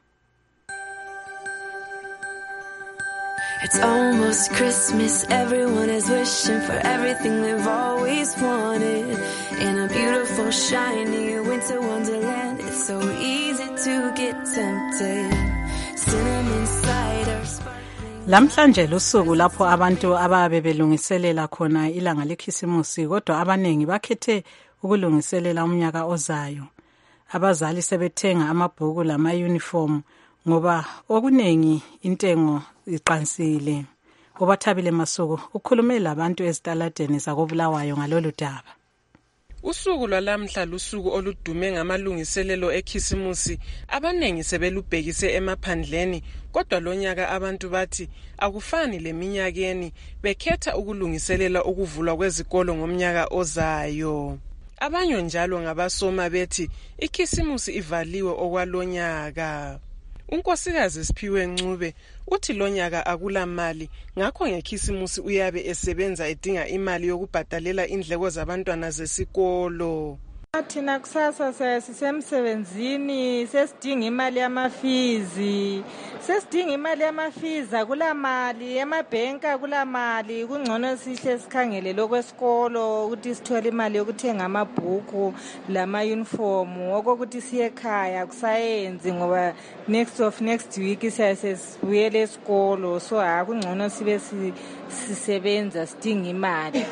It's almost Christmas, everyone is wishing for everything they've always wanted. In a beautiful, shiny winter wonderland, it's so easy to get tempted. Cinnamon cider, sparkling. Lamhlanje lusuku lapho abantu ababe belungiselela khona ilanga lekhisimusi, kodwa abanengi bakhethe ukulungiselela umnyaka ozayo. Abazali sebethenga amabhuku lama uniform ngoba okunengi intengo iqansile. Obathabile Masuku ukhulume labantu ezitaladeni zakobulawayo ngalolu daba. Usuku lwalamhla lusuku oludume ngamalungiselelo ekhisimusi. Abanengi sebelubhekise emaphandleni, kodwa lonyaka abantu bathi akufani leminyakeni, bekhetha ukulungiselela ukuvulwa kwezikolo ngomnyaka ozayo. Abanye njalo ngabasoma bethi ikhisimusi ivaliwe okwalonyaka. Unkosikazi Siphiwe Ncube uthi lonyaka akula mali, ngakho ngekhisimusi uyabe esebenza edinga imali yokubhadalela indleko zabantwana zesikolo. Thina kusasa sisemsebenzini sesidinga imali yamafizi. Sesidinga imali yamafizi akula mali, emabhenka akula mali, kungcono sihle sikhangele lokwesikolo ukuthi sithole imali yokuthenga amabhuku lama uniform, okokuthi siye ekhaya kusayenzi ngoba next of next week siyasesibuyele esikolo, so akungcono sibe sisebenza sidinga imali.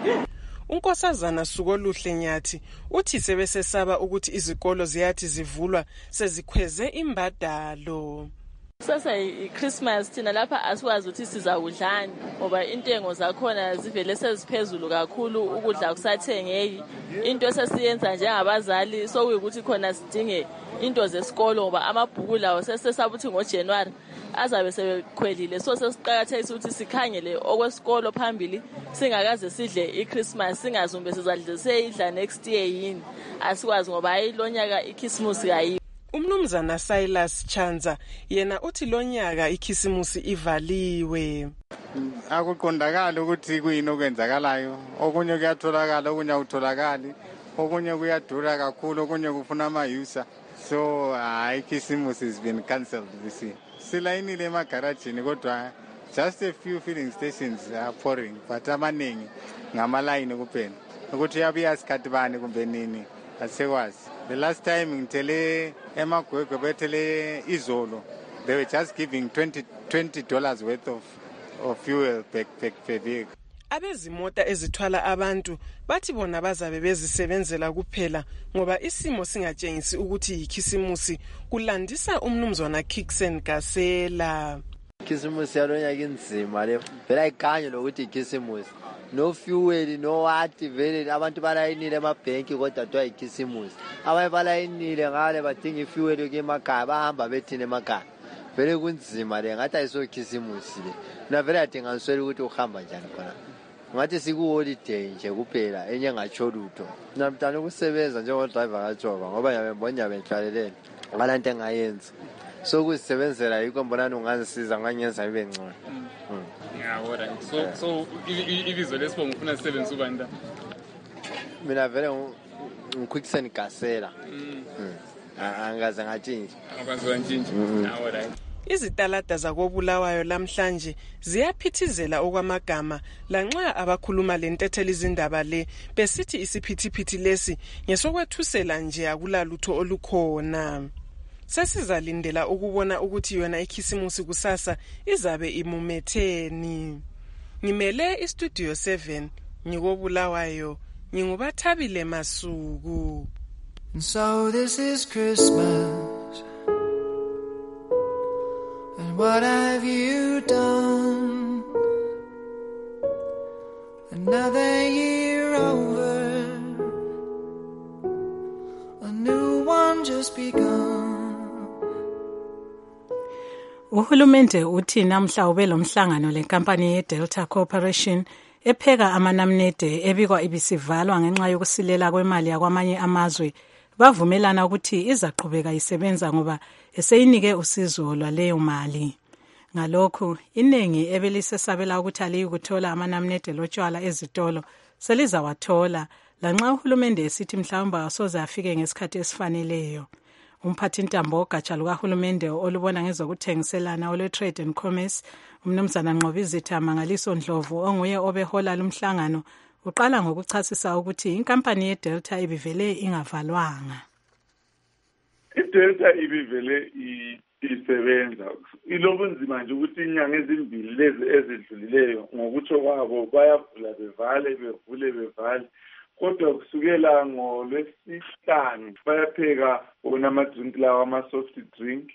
Unkosazana Sukoluhle Nyathi uthi sebesesaba ukuthi izikolo ziyathi zivulwa sezikhweze imbadalo. Sasa iChristmas thina lapha asikwazi ukuthi sizakudlani ngoba intengo zakhona zivele seziphezulu kakhulu, ukudla kusathengeki. Into esesiyenza njengabazali sokuyukuthi khona sidinge into zesikolo ngoba amabhuku lawo sesesaba ukuthi ngoJanuary azabe sebekhwelile, so sesiqakathekisa ukuthi sikhangele okwesikolo phambili singakaze sidle iChristmas, singazumbe sizadle seyidla next year yini, asikwazi ngoba ayilonyaka iChristmas kayi. Umnumzana Silas Chanza yena uthi lonyaka ikhisimusi ivaliwe. Akuqondakala ukuthi kuyini okwenzakalayo, okunye kuyatholakala okunye akutholakali, okunye kuyadura kakhulu, okunye kufuna ama-user, so hayi ikhisimusi has been cancelled this year. Silayinile emagarajini kodwa just a few filling stations are pouring, but amaningi ngamalayini kuphela ukuthi yabuya sikhathi bani kumbe nini asekwazi. The last time ngitele emagwegwe bethele izolo, they were just giving twenty dollars worth of, of fuel per, per, per vehicle. Abezimota ezithwala abantu bathi bona bazabe bezisebenzela kuphela ngoba isimo singatshengisi ukuthi yikhisimusi. Kulandisa umnumzwana Kixen Gasela. Ikhisimusi yalonyaka inzima le, vele ayikanye lokuthi ikhisimusi. No fuel, no what, vele abantu balayinile emabhenki kodwa twa ikhisimusi. Abanye balayinile ngale badinga ifuel emakhaya bahamba bethina emakhaya. Vele kunzima le, ngathi ayiso ikhisimusi le. Na vele adinga nswele ukuthi uhamba njani khona. Ngathi siku-holiday nje kuphela enye ngatsho lutho. Namtana ukusebenza njengodriver kaJoba ngoba yabembona benhlalelene ngalanto engayenza. So kusebenzela yikho mbonana ungangisiza nganyenza ibe ngcono. Yeah, alright. So so ibizo lesibongo ufuna sisebenza ubani la? Mina vele ngiQuicksen Gasela. Angaze ngathinje. Akwazi nje. Alright. Izitalada zakobulawayo lamhlanje ziyaphithizela okwamagama lanxa abakhuluma lentetheli izindaba le besithi isiphithiphithi lesi ngesokwethusela nje akulalutho olukhona. Sesizalindela ukubona ukuthi yona ikhisimusi kusasa izabe imumetheni. Ngimele istudio seven ngikobulawayo ngingubathabile Masuku. And so this is Christmas, and what have you done? Another year over, a new one just begun. Uhulumende uthi namhla ube lomhlangano lenkampani yeDelta Corporation epheka amanamnede ebikwa ibisivalwa ngenxa yokusilela kwemali yakwamanye amazwe. Bavumelana ukuthi izaqhubeka isebenza ngoba eseyinike usizo lwaleyo mali. Ngalokho iningi ebelisesabela ukuthi aliyikuthola amanamnede lotshwala ezitolo selizawathola lanxa uhulumende esithi mhlawumbe asoze afike ngesikhathi esifaneleyo. Umphathintambo ogatsha lukahulumende olubona ngezokuthengiselana olwe-Trade and Commerce umnumzana Nqobizitha Mangaliso Ndlovu onguye obehola lumhlangano uqala ngokuchasisa ukuthi inkampani yeDelta ibivele ingavalwanga. iDelta ibivele isebenza ilobunzima nje ukuthi inyanga ezimbili lezi ezidlulileyo ngokutsho kwabo bayavula bevale bevule bevale. Kodwa kusukela ngolwesihlanu bayapheka wona ama-drink lawa ama-soft drink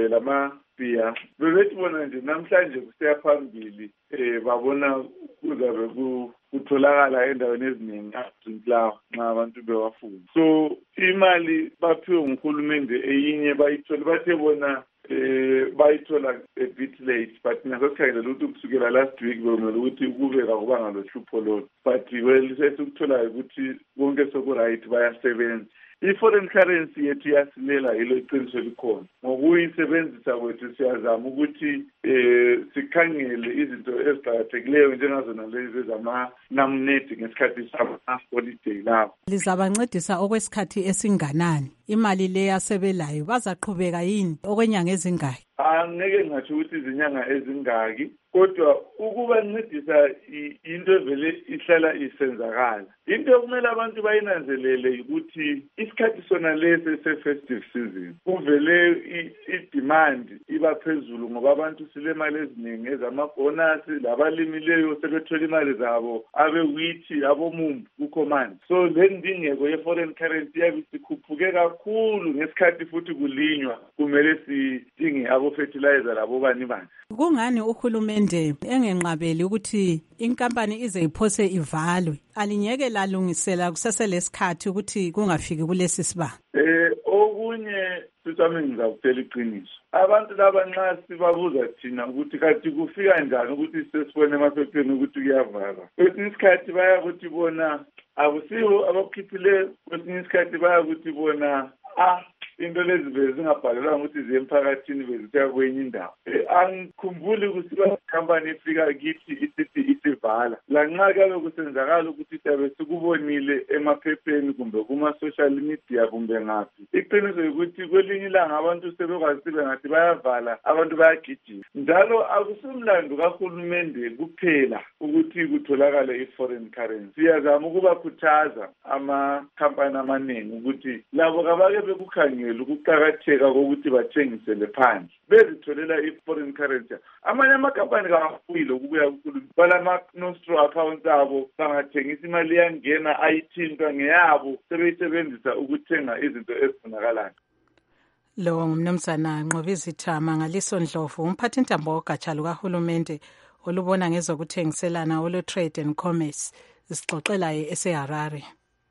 lama-beer. Bebethi bona nje namhlanje kuseya phambili um babona kuzabe kutholakala endaweni eziningi ama-drink lawa nxa abantu bewafuna. So imali baphiwe nguhulumende eyinye bayithole bathe bona eh bayithola a bit late, but ngasokukhangela ukuthi kusukela last week bekumele ukuthi kube kakubanga lohlupho lolo, but well sesukuthola ukuthi konke soku-right bayasebenza. I-foreign currency yethu yasilela yilo iqiniso likhona. Ngokuyisebenzisa kwethu siyazama ukuthi eh sikhangele izinto eziqakathekileyo njengazona lezi ezama-namnedi ngesikhathi sama-holiday lawo. Lizabancedisa okwesikhathi esinganani? Imali le yasebelayo bazaqhubeka yini okwenyanga ezingaki? Angeke ngathi ukuthi izinyanga ezingaki, kodwa ukubancedisa into evele ihlala isenzakala. Into okumele abantu bayinanzelele ukuthi isikhathi sona lesi se-festive season kuvele i-demand iba phezulu ngoba abantu silemali eziningi ezamabhonasi, labalimileyo sebethola imali zabo, abe-wheat, abomumbu kucommand. So le ndingeko ye-foreign currency yabe sikhuphuke kakhulu ngesikhathi futhi kulinywa kumele sidinge abo-fertilizer labo bani bani. Kungani uhulumende engenqabeli ukuthi inkampani ize iphose ivalwe? Alinyeke lalungisela kuseselesikhathi ukuthi kungafiki kulesi sibanga. Eh okunye sisami ngizakutshela iqiniso. Abantu laba nxa sibabuza thina ukuthi kathi kufika njani ukuthi sesibone emaphepheni ukuthi kuyavalwa. Kwesinye isikhathi baya ukuthi bona akusiwo abakhiphileyo, kwesinye isikhathi baya ukuthi bona ah into lezi bezingabhalelwa ukuthi ziye emphakathini bezitya kwenye indawo. Angikhumbuli ukuthi ikhampani ifika kithi isithi isivala. Lanxa kabe kusenzakala ukuthi siyabe sikubonile emaphepheni kumbe kuma-social media kumbe ngaphi. Iqiniso ukuthi kwelinye ilanga abantu sebekwazi sibe ngathi bayavala, abantu bayagijima. Njalo akusumlando kahulumende kuphela ukuthi kutholakale i-foreign currency. Siyazama ukubakhuthaza amakhampani amaningi ukuthi labo kabake bekukhangela ukuqakatheka kokuthi bathengisele phandle bezitholela i-foreign currency. Amanye amakampani kawafuyile ukubuya kuhulumende, balama-nostro accounts abo bangathengisa imali yangena ayithintwa ngeyabo sebeyisebenzisa ukuthenga izinto ezifunakalayo. Lo ngumnumzana Nqobizitha Mangaliso Ndlovu, umphathintambo ogatsha lukahulumende olubona ngezokuthengiselana olwe-Trade and Commerce, isixoxela eseHarare.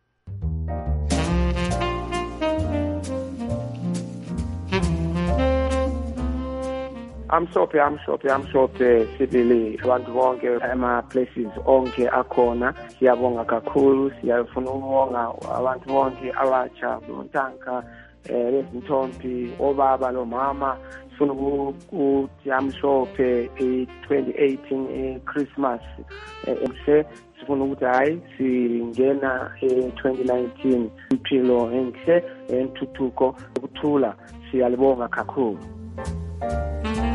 Amhlophe amhlophe amhlophe sibili abantu bonke ama places onke akhona. Siyabonga kakhulu, siyafuna ukubonga abantu bonke abatsha bontanka lezintombi obaba nomama. Sifuna ukuthi amhlophe twenty eighteen Christmas emhle. Sifuna ukuthi hayi singena twenty nineteen impilo enhle entuthuko ukuthula. Siyalibonga kakhulu.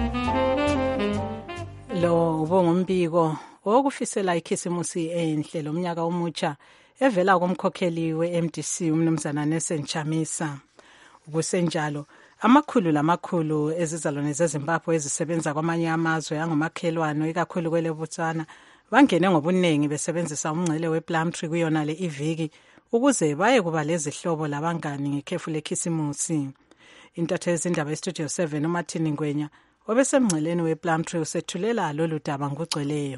lo ubongumbiko okufisela ikhisimusi enhle lomnyaka omutsha evela kumkhokheli we-M D C umnumzana Nelson Chamisa. Kusenjalo amakhulu lamakhulu ezizalwane zeZimbabwe ezisebenza kwamanye amazwe angomakhelwane ikakhulu kwele Botswana bangene ngobunengi besebenzisa umngcele wePlumtree kuyona le iviki ukuze baye kuba lezihlobo labangani ngekhefu lekhisimusi. Intatheli zindaba eStudio seven uMartin Ngwenya obesemngceleni wePlumtree usethulela lolu daba ngokugcweleyo.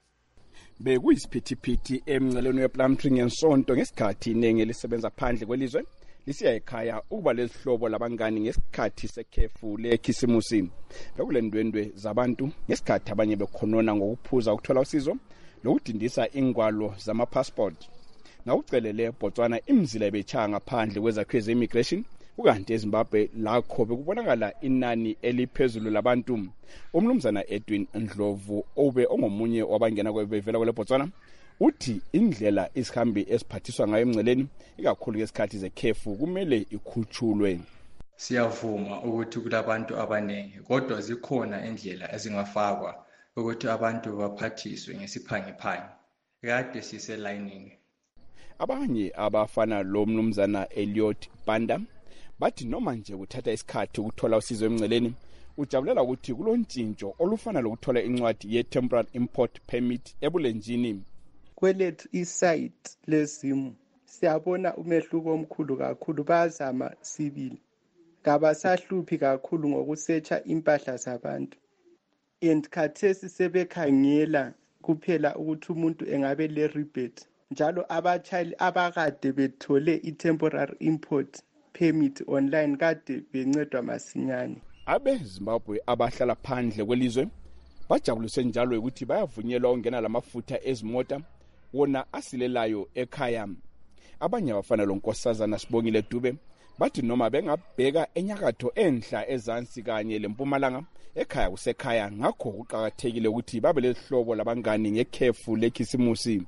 Bekuyisiphithiphithi emngceleni wePlumtree ngensonto ngesikhathi inenge lisebenza phandle kwelizwe lisiya ekhaya ukuba lezihlobo labangani ngesikhathi sekhefu lekhisimusi. Bekulendwendwe zabantu ngesikhathi abanye bekhonona ngokuphuza ukuthola usizo lokudindisa ingwalo zamapassport. Ngawucelele Botswana imizila ebechanga ngaphandle kwezakhiwo ze-immigration ukanti eZimbabwe lakho bekubonakala inani eliphezulu labantu. Umnumzana Edwin Ndlovu obe ongomunye wabangena kwebevela kwele Botswana uthi indlela isihambi esiphathiswa ngayo emngceleni ikakhulu ngesikhathi zekhefu kumele ikhutshulwe. Siyavuma ukuthi kulabantu abaningi kodwa zikhona indlela ezingafakwa ukuthi abantu baphathiswe ngesiphangiphangi. Kade siselining. Abanye abafana lo mnumzana Elliot Banda bathi noma nje kuthatha isikhathi ukuthola usizo emngceleni ujabulela ukuthi kulontshintsho olufana lokuthola incwadi ye-temporary import permit ebulenjini. Kwelethu isite lezimo siyabona umehluko omkhulu kakhulu bazama sibili kabasahluphi kakhulu ngokusearcha impahla zabantu and khathesi sebekhangela kuphela ukuthi umuntu engabe le rebate njalo abachali abakade bethole i-temporary import permit online kade bencedwa masinyane. Abe Zimbabwe abahlala phandle kwelizwe bajabulise njalo ukuthi bayavunyelwa ukungena lamafutha ezimota wona asilelayo ekhaya. Abanye abafana lonkosazana Sibongile Dube bathi noma bengabheka enyakatho enhla ezansi kanye lempumalanga ekhaya kusekhaya ngakho kuqhakathekile ukuthi babe lezihlobo labangani ngekhefu lekhisimusi.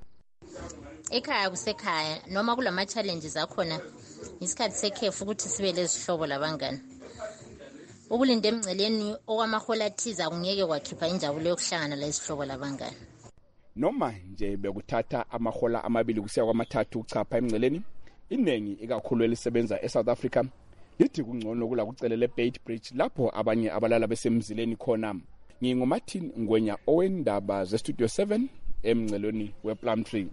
Ekhaya kusekhaya noma kulama challenges akhona isikhathi sekhefu ukuthi sibe lezihlobo labangani. Ukulinda emngceleni okwamahola athiza kungeke kwakhipha injabulo yokuhlangana lezihlobo labangani. Noma nje bekuthatha amahola amabili kusiya kwamathathu ukuchapha emngceleni inengi ikakhulu elisebenza eSouth Africa lithi kungcono kula kucelele Bait Bridge lapho abanye abalala besemzileni khona. NginguMartin Ngwenya owendaba zeStudio seven emngceleni wePlumtree.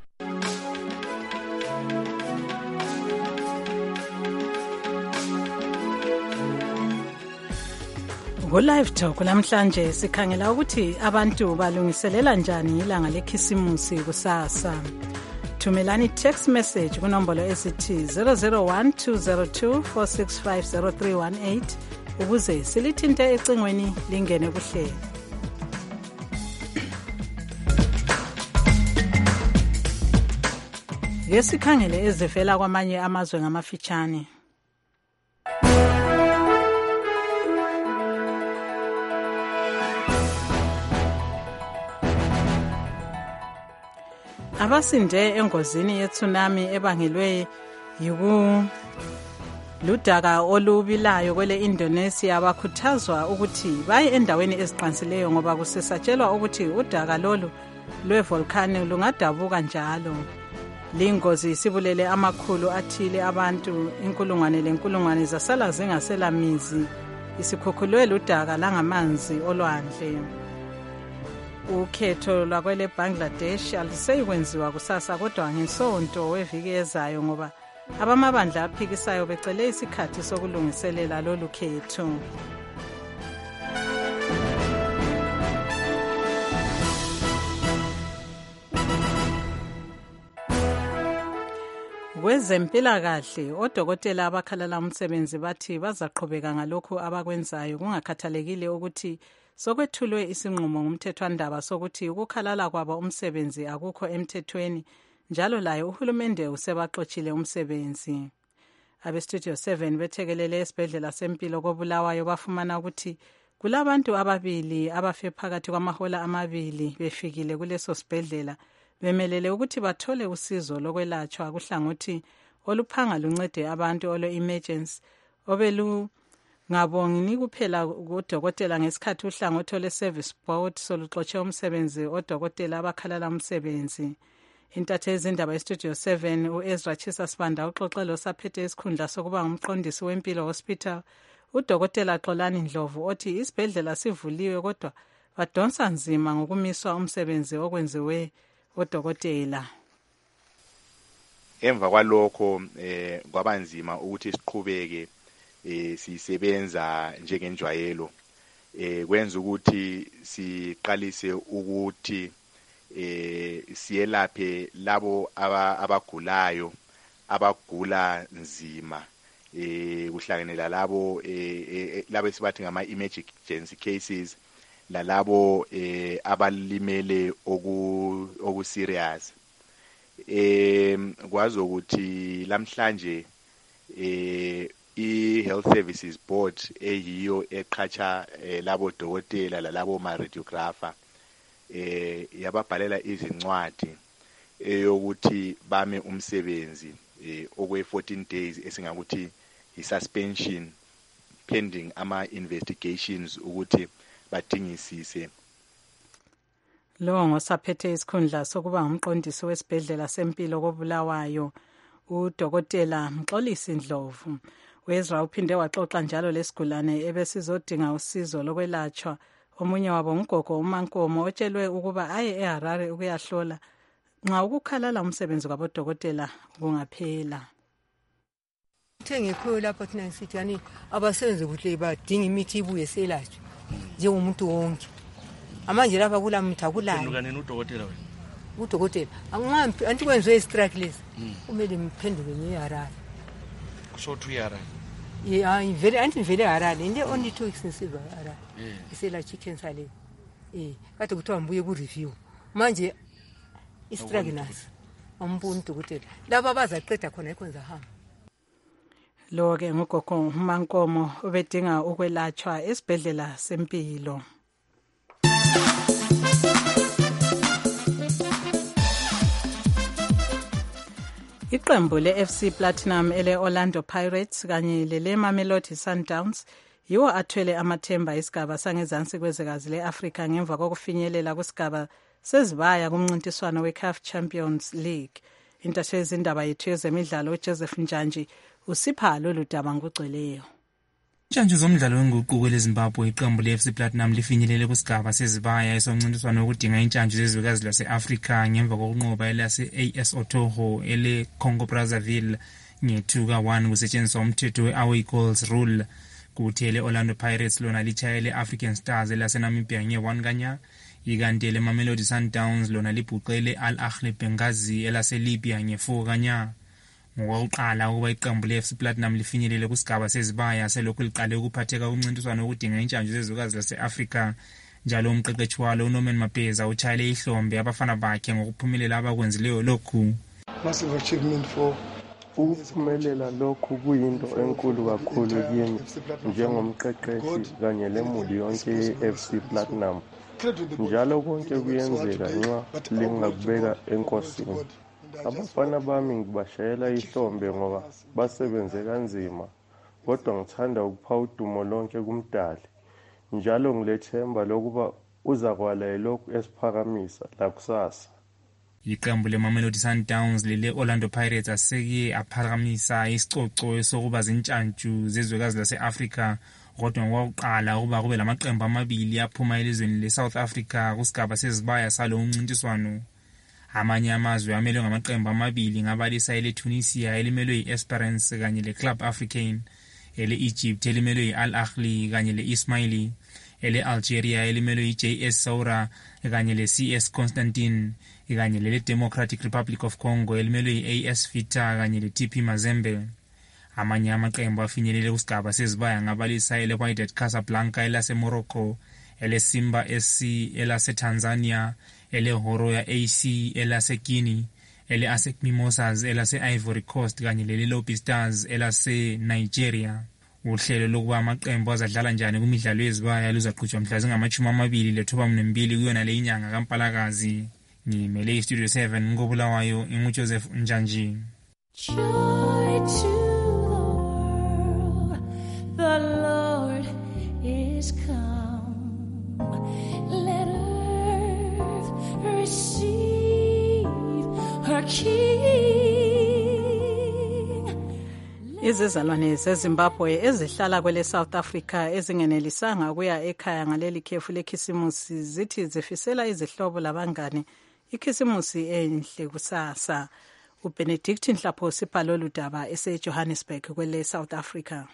Live Talk namhlanje sikhangela ukuthi abantu balungiselela njani ilanga lekhisimusi kusasa. Thumelani text message kunombolo esithi zero zero one two zero two four six five zero three one eight ukuze silithinte ecingweni lingene kuhlelo. Ngesikhangele ezivela kwamanye amazwe ngamafitshane. Abasinde engozini ye-tsunami ebangelwe yiku ludaka olubilayo kwele Indonesia bakhuthazwa ukuthi baye endaweni eziqansileyo ngoba kusesatshelwa ukuthi udaka lolu lwevolcano lungadabuka njalo. Lingozi isibulele amakhulu athile abantu inkulungwane lenkulungwane zasala zingasela mizi isikhukhulwe ludaka langamanzi olwandle. Ukhetho lwakwele Bangladesh aluseyikwenziwa kusasa kodwa ngesonto weviki ezayo ngoba abamabandla aphikisayo becele isikhathi sokulungiselela lolu khetho. Kwezempilakahle odokotela abakhalala umsebenzi bathi bazaqhubeka ngalokho abakwenzayo kungakhathalekile ukuthi sokwethulwe isinqumo ngumthethwandaba sokuthi ukukhalala kwabo umsebenzi akukho emthethweni njalo laye uhulumende usebaxoxile umsebenzi. Abestudio seven bethekelele esibhedlela sempilo koBulawayo bafumana ukuthi kulabantu ababili abafe phakathi kwamahola amabili befikile kuleso sibhedlela bemelele ukuthi bathole usizo lokwelatshwa kuhlangothi oluphanga luncede abantu olo emergency obelu ngabongini kuphela kodokotela ngesikhathi uhlangothi lwe-service board soluxotshe umsebenzi odokotela abakhalala umsebenzi. Intatheli zindaba estudio seven u-Ezra Chisa Sibanda uxoxe losaphethe isikhundla sokuba ngumqondisi wempilo hospital udokotela Xolani Ndlovu othi isibhedlela sivuliwe kodwa badonsa nzima ngokumiswa umsebenzi okwenziwe odokotela. Emva kwalokho eh kwabanzima ukuthi siqhubeke eh sisebenza njengenjwayelo eh kwenza ukuthi siqalise ukuthi eh siyelaphe labo abagulayo abagula nzima eh kuhlanganela labo eh labo esibathi ngama emergency cases lalabo eh abalimele oku oku serious. Eh kwazi ukuthi lamhlanje eh i-Health Services Board eyiyo eqhatsha eh, labo dokotela lalabo ma radiographer eh yababhalela izincwadi eyokuthi bame umsebenzi eh okwe fourteen days esingakuthi i-suspension pending ama investigations ukuthi badingisise. Lo ngosaphethe isikhundla sokuba ngumqondisi wesibhedlela sempilo koBulawayo udokotela Mxolisi Ndlovu. Wezra uphinde waxoxa njalo lesigulane ebesizodinga usizo lokwelatshwa. Omunye wabo ngugogo uMankomo otshelwe ukuba aye eHarare ukuyahlola nxa ukukhalala umsebenzi kwabodokotela kungaphela. Thengekho lapha thina sithi yani abasebenzi kuhle badinga imithi ibuye selatshwe njengomuntu wonke. Amanje lapha kula mtha kulani. Kanene udokotela wena. Udokotela angampi anti kwenziwe strike lesi. Kumele mphenduke ngeHarare. Kusho two Harare. Yeah, very anti very Harare. Inde only two weeks nsiba Harare. Isela chicken salad. Eh, kade kuthiwa mbuye ku review. Manje istrike nasi. Ambuni udokotela. Laba bazaqeda khona ikwenza hamba. Lo ke ngugogo uMankomo obedinga ukwelatshwa esibhedlela sempilo. Iqembu le-F C Platinum ele Orlando Pirates kanye lele Mamelodi Sundowns yiwo athwele amathemba isigaba sangezansi kwezwekazi le-Afrika ngemva kokufinyelela kusigaba sezibaya kumncintiswano we-C A F Champions League. Intatheli zindaba yethu yezemidlalo uJoseph Njanji usipha lolu daba ngokugcweleyo. Intshantshi zomdlalo wenguquko leZimbabwe iqembu le-F C Platinum lifinyelele kusigaba sezibaya esomncintiswano wokudinga intshantshi zezwekazi lase-Afrika ngemva kokunqoba elase-A S Otoho ele-Congo Brazzaville nge-two ka one kusetshenziswa umthetho we-away goals rule. Kuthi ele-Orlando Pirates lona litshayele African Stars elase-Namibia nge-one kanya, ikanti ele-Mamelodi Sundowns lona libhuqele Al Ahly Benghazi elase-Libya nge-four kanya. Ngokuqala ukuba iqembu le-F C Platinum lifinyelele kusigaba sezibaya selokhu liqale ukuphatheka kumncintiswano wokudinga intshantshi zezwekazi lase-Afrika. Njalo umqeqeshi walo uNorman Mapeza utshayele ihlombe abafana bakhe ngokuphumelela abakwenzileyo lokhu. Massive achievement for ukuphumelela lokhu kuyinto enkulu kakhulu kimi njengomqeqeshi kanye lemuli yonke ye-F C Platinum. Njalo konke kuyenzeka nxa lingakubeka enkosini. Abafana bami ngibashayela ihlombe ngoba basebenze kanzima, kodwa ngithanda ukupha udumo lonke kumdali. Njalo ngilethemba lokuba uzakwala lokhu esiphakamisa lakusasa. Iqembu le-Mamelodi Sundowns lele Orlando Pirates aseke aphakamisa isicoco sokuba zintshantshi zezwekazi lase-Afrika, kodwa ngokuqala ukuba kube lamaqembu amabili aphuma elizweni le-South Africa kusigaba sezibaya salo umncintiswano. Amanye amazwe amelwe ngamaqembu amabili ngabalisa ele-Tunisia elimelwe yi-Esperance kanye le-Club Africain, ele-Egypt elimelwe yi-Al Ahly kanye le-Ismaili, ele-Algeria elimelwe yi-J S Saoura kanye le-C S Constantine, kanye lele-Democratic Republic of Congo elimelwe yi-A S Vita kanye le-T P Mazembe. Amanye amaqembu afinyelele kusigaba sezibaya ngabalisa ele-Wydad Casablanca elase-Morocco, ele-Simba S C elase-Tanzania, ele-Horoya A C elase-Guinea, ele-ASEC Mimosas elase-Ivory Coast kanye lele-Lobby Stars elase-Nigeria. Uhlelo lokuba amaqembu azadlala njani kumidlalo yezibaya luzaqhutshwa mhla zingamashumi amabili lethoba mbili kuyona le inyanga kaMpalakazi. Ngimele iStudio seven ngobulawayo inguJoseph Njanji. Joy to the world, the Lord izizalwane zeZimbabwe ezihlala kwele South Africa ezingenelisanga ukuya ekhaya ngaleli khefu lekhisimusi zithi zifisela izihlobo labangane ikhisimusi enhle kusasa. uBenedict Nhlapho sibhalo ludaba eseJohannesburg kwele South Africa.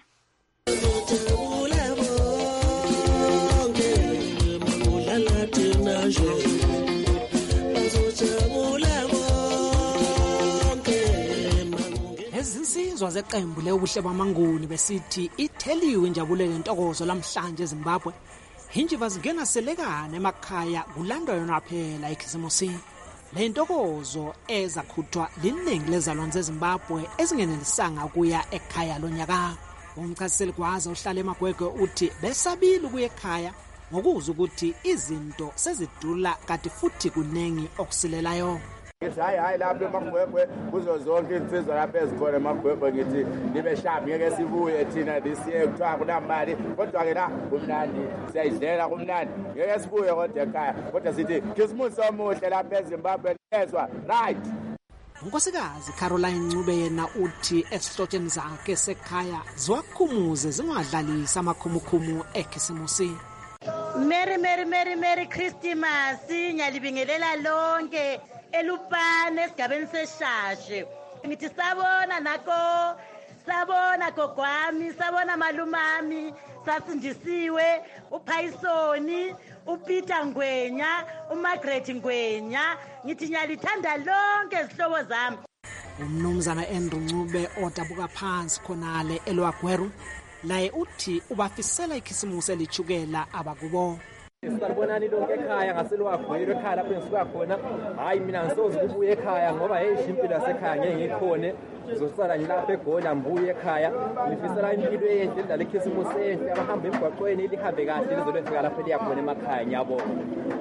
Ezinsizwa zeqembu leUbuhle bamaNguni besithi itheliwe injabulo lentokozo lamhlanje eZimbabwe. Hinjiva zingena selekana emakhaya kulandwa yona phela ikhisimusi. Le ntokozo ezakhuthwa liningi lezalwane zeZimbabwe ezingenelisanga ukuya ekhaya lonyaka. Umchasiseli kwaza uhlala eMagwegwe uthi besabile ukuya ekhaya ngokuza ukuthi izinto sezidula kanti futhi kunengi okusilelayo. Ngithi hayi hayi lapha eMagwegwe kuzo zonke insizwa lapha ezikhona eMagwegwe ngithi nibe sharp ngeke sibuye thina this year kuthiwa kunamali kodwa ke la kumnandi siyayidlela kumnandi ngeke sibuye kodwa ekhaya kodwa sithi Christmas omuhle lapha eZimbabwe yezwa right. Unkosikazi Caroline Ncube yena uthi esihlotsheni zakhe sekhaya ziwakhumuze zingadlalisa amakhumukhumu ekhisimusi. Merry Merry Merry Merry Christmas nyalibingelela lonke elupane esigabeni seshashe. Ngithi sabona nako sabona gogwami sabona malumami sasindisiwe uPhaisoni uPeter Ngwenya uMargaret Ngwenya ngithi nyalithanda lonke izihlobo zami. Umnumzana Andrew Ncube odabuka phansi khonale elwagweru laye uthi ubafisela ikhisimusi elichukela abakubo. Sibonani lonke ekhaya ngaselwagweru ekhaya lapho engisuka khona hayi mina ngisoze kubuye ekhaya ngoba hey impilo yasekhaya ngeke ngikhone ngizosala ngilapha eGola mbuye ekhaya ngifisela impilo enhle endala ikhisimusi enhle abahamba emgwaqweni lihambe kahle lizolwefika lapho liyakhona emakhaya ngiyabona.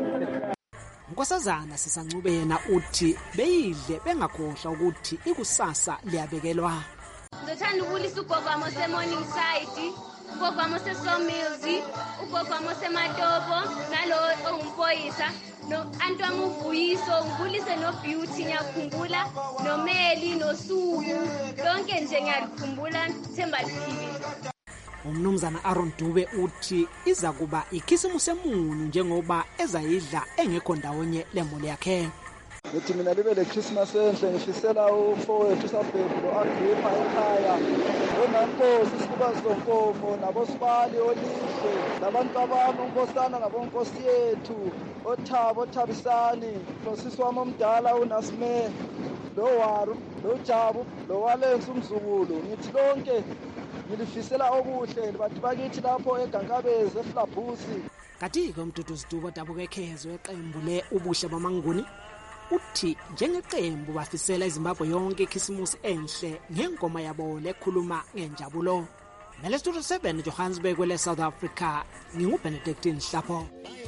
Nkosazana Sisancube yena uthi beyidle bengakhohlwa ukuthi ikusasa liyabekelwa. Ngithanda ukulisa ugogo wami oseMorning Side, ugogo wami oseSawmills, ugogo wami oseMatopo, nalo ongumpoyisa, no anti wami uVuyiso, ngibulise no Beauty ngiyakhumbula, no Meli no Suku, lonke nje ngiyakhumbula Themba Liphilile. Umnumzana Aaron Dube uthi iza kuba ikhisimusi emunyu njengoba ezayidla engekho ndawonye lemole yakhe. Ngithi mina libe le Christmas enhle ngifisela umfowethu uSabhebu lo-Agrippa ekhaya onankosi Sibuka Zonkomo nabosibali Olihle nabantu abami unkosana nabonkosi yethu oThabo Thabisani nosisi wami omdala uNasme lo Waru lo Jabu lo Walensi umzukulu ngithi lonke ngilifisela okuhle bantu bakithi lapho eGankabeze eFlabusi. Kathi-ke uMduduzi Dube odabuka ekhezo eqembu le Ubuhle bamaNguni uthi njengeqembu bafisela iZimbabwe yonke ikhisimusi enhle ngengoma yabo lekhuluma ngenjabulo. Mele Studio seven Johannesburg kwele South Africa nginguBenedict Nhlapho.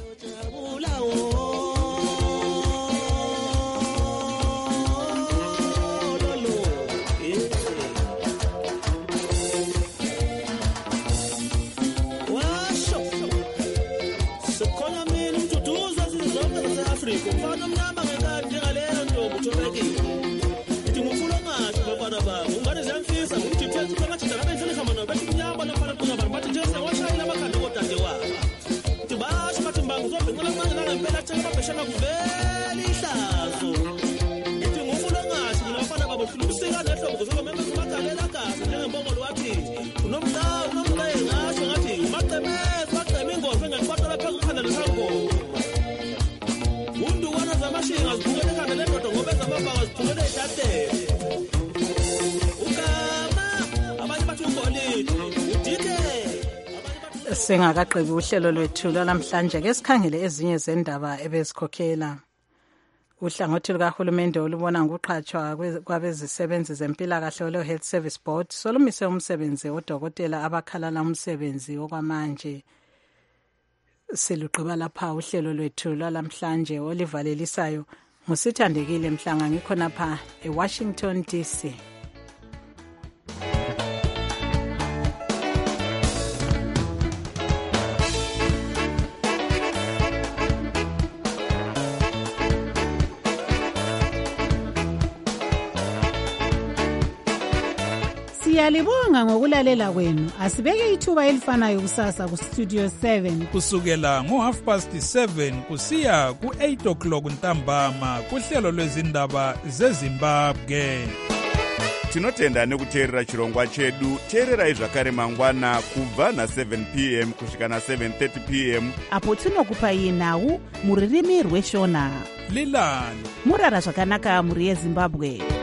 Sengakaqebi uhlelo lwethu lwalamhlanje ke sikhangele ezinye zendaba ebezikhokhela. Uhlangothi lukahulumende olubona ngokuqhatshwa kwabezisebenzi zempilakahle olo Health Service Board solumise umsebenzi odokotela abakhalala umsebenzi okwamanje. Siluqhiba lapha uhlelo lwethu lwalamhlanje olivalelisayo ngusithandekile Mhlanga ngikhona pha eWashington D C. Siyalibonga ngokulalela kwenu. Asibeke ithuba elifanayo kusasa ku Studio seven. Kusukela ngo half past seven kusiya ku eight o'clock ntambama kuhlelo lwezindaba zeZimbabwe. Tinotenda nekuteerera chirongwa chedu. Teererai zvakare mangwana kubva na seven p m kusvika na seven thirty p m apo tinokupai nhau muririmi rweshona. Lilani murara zvakanaka muri yeZimbabwe.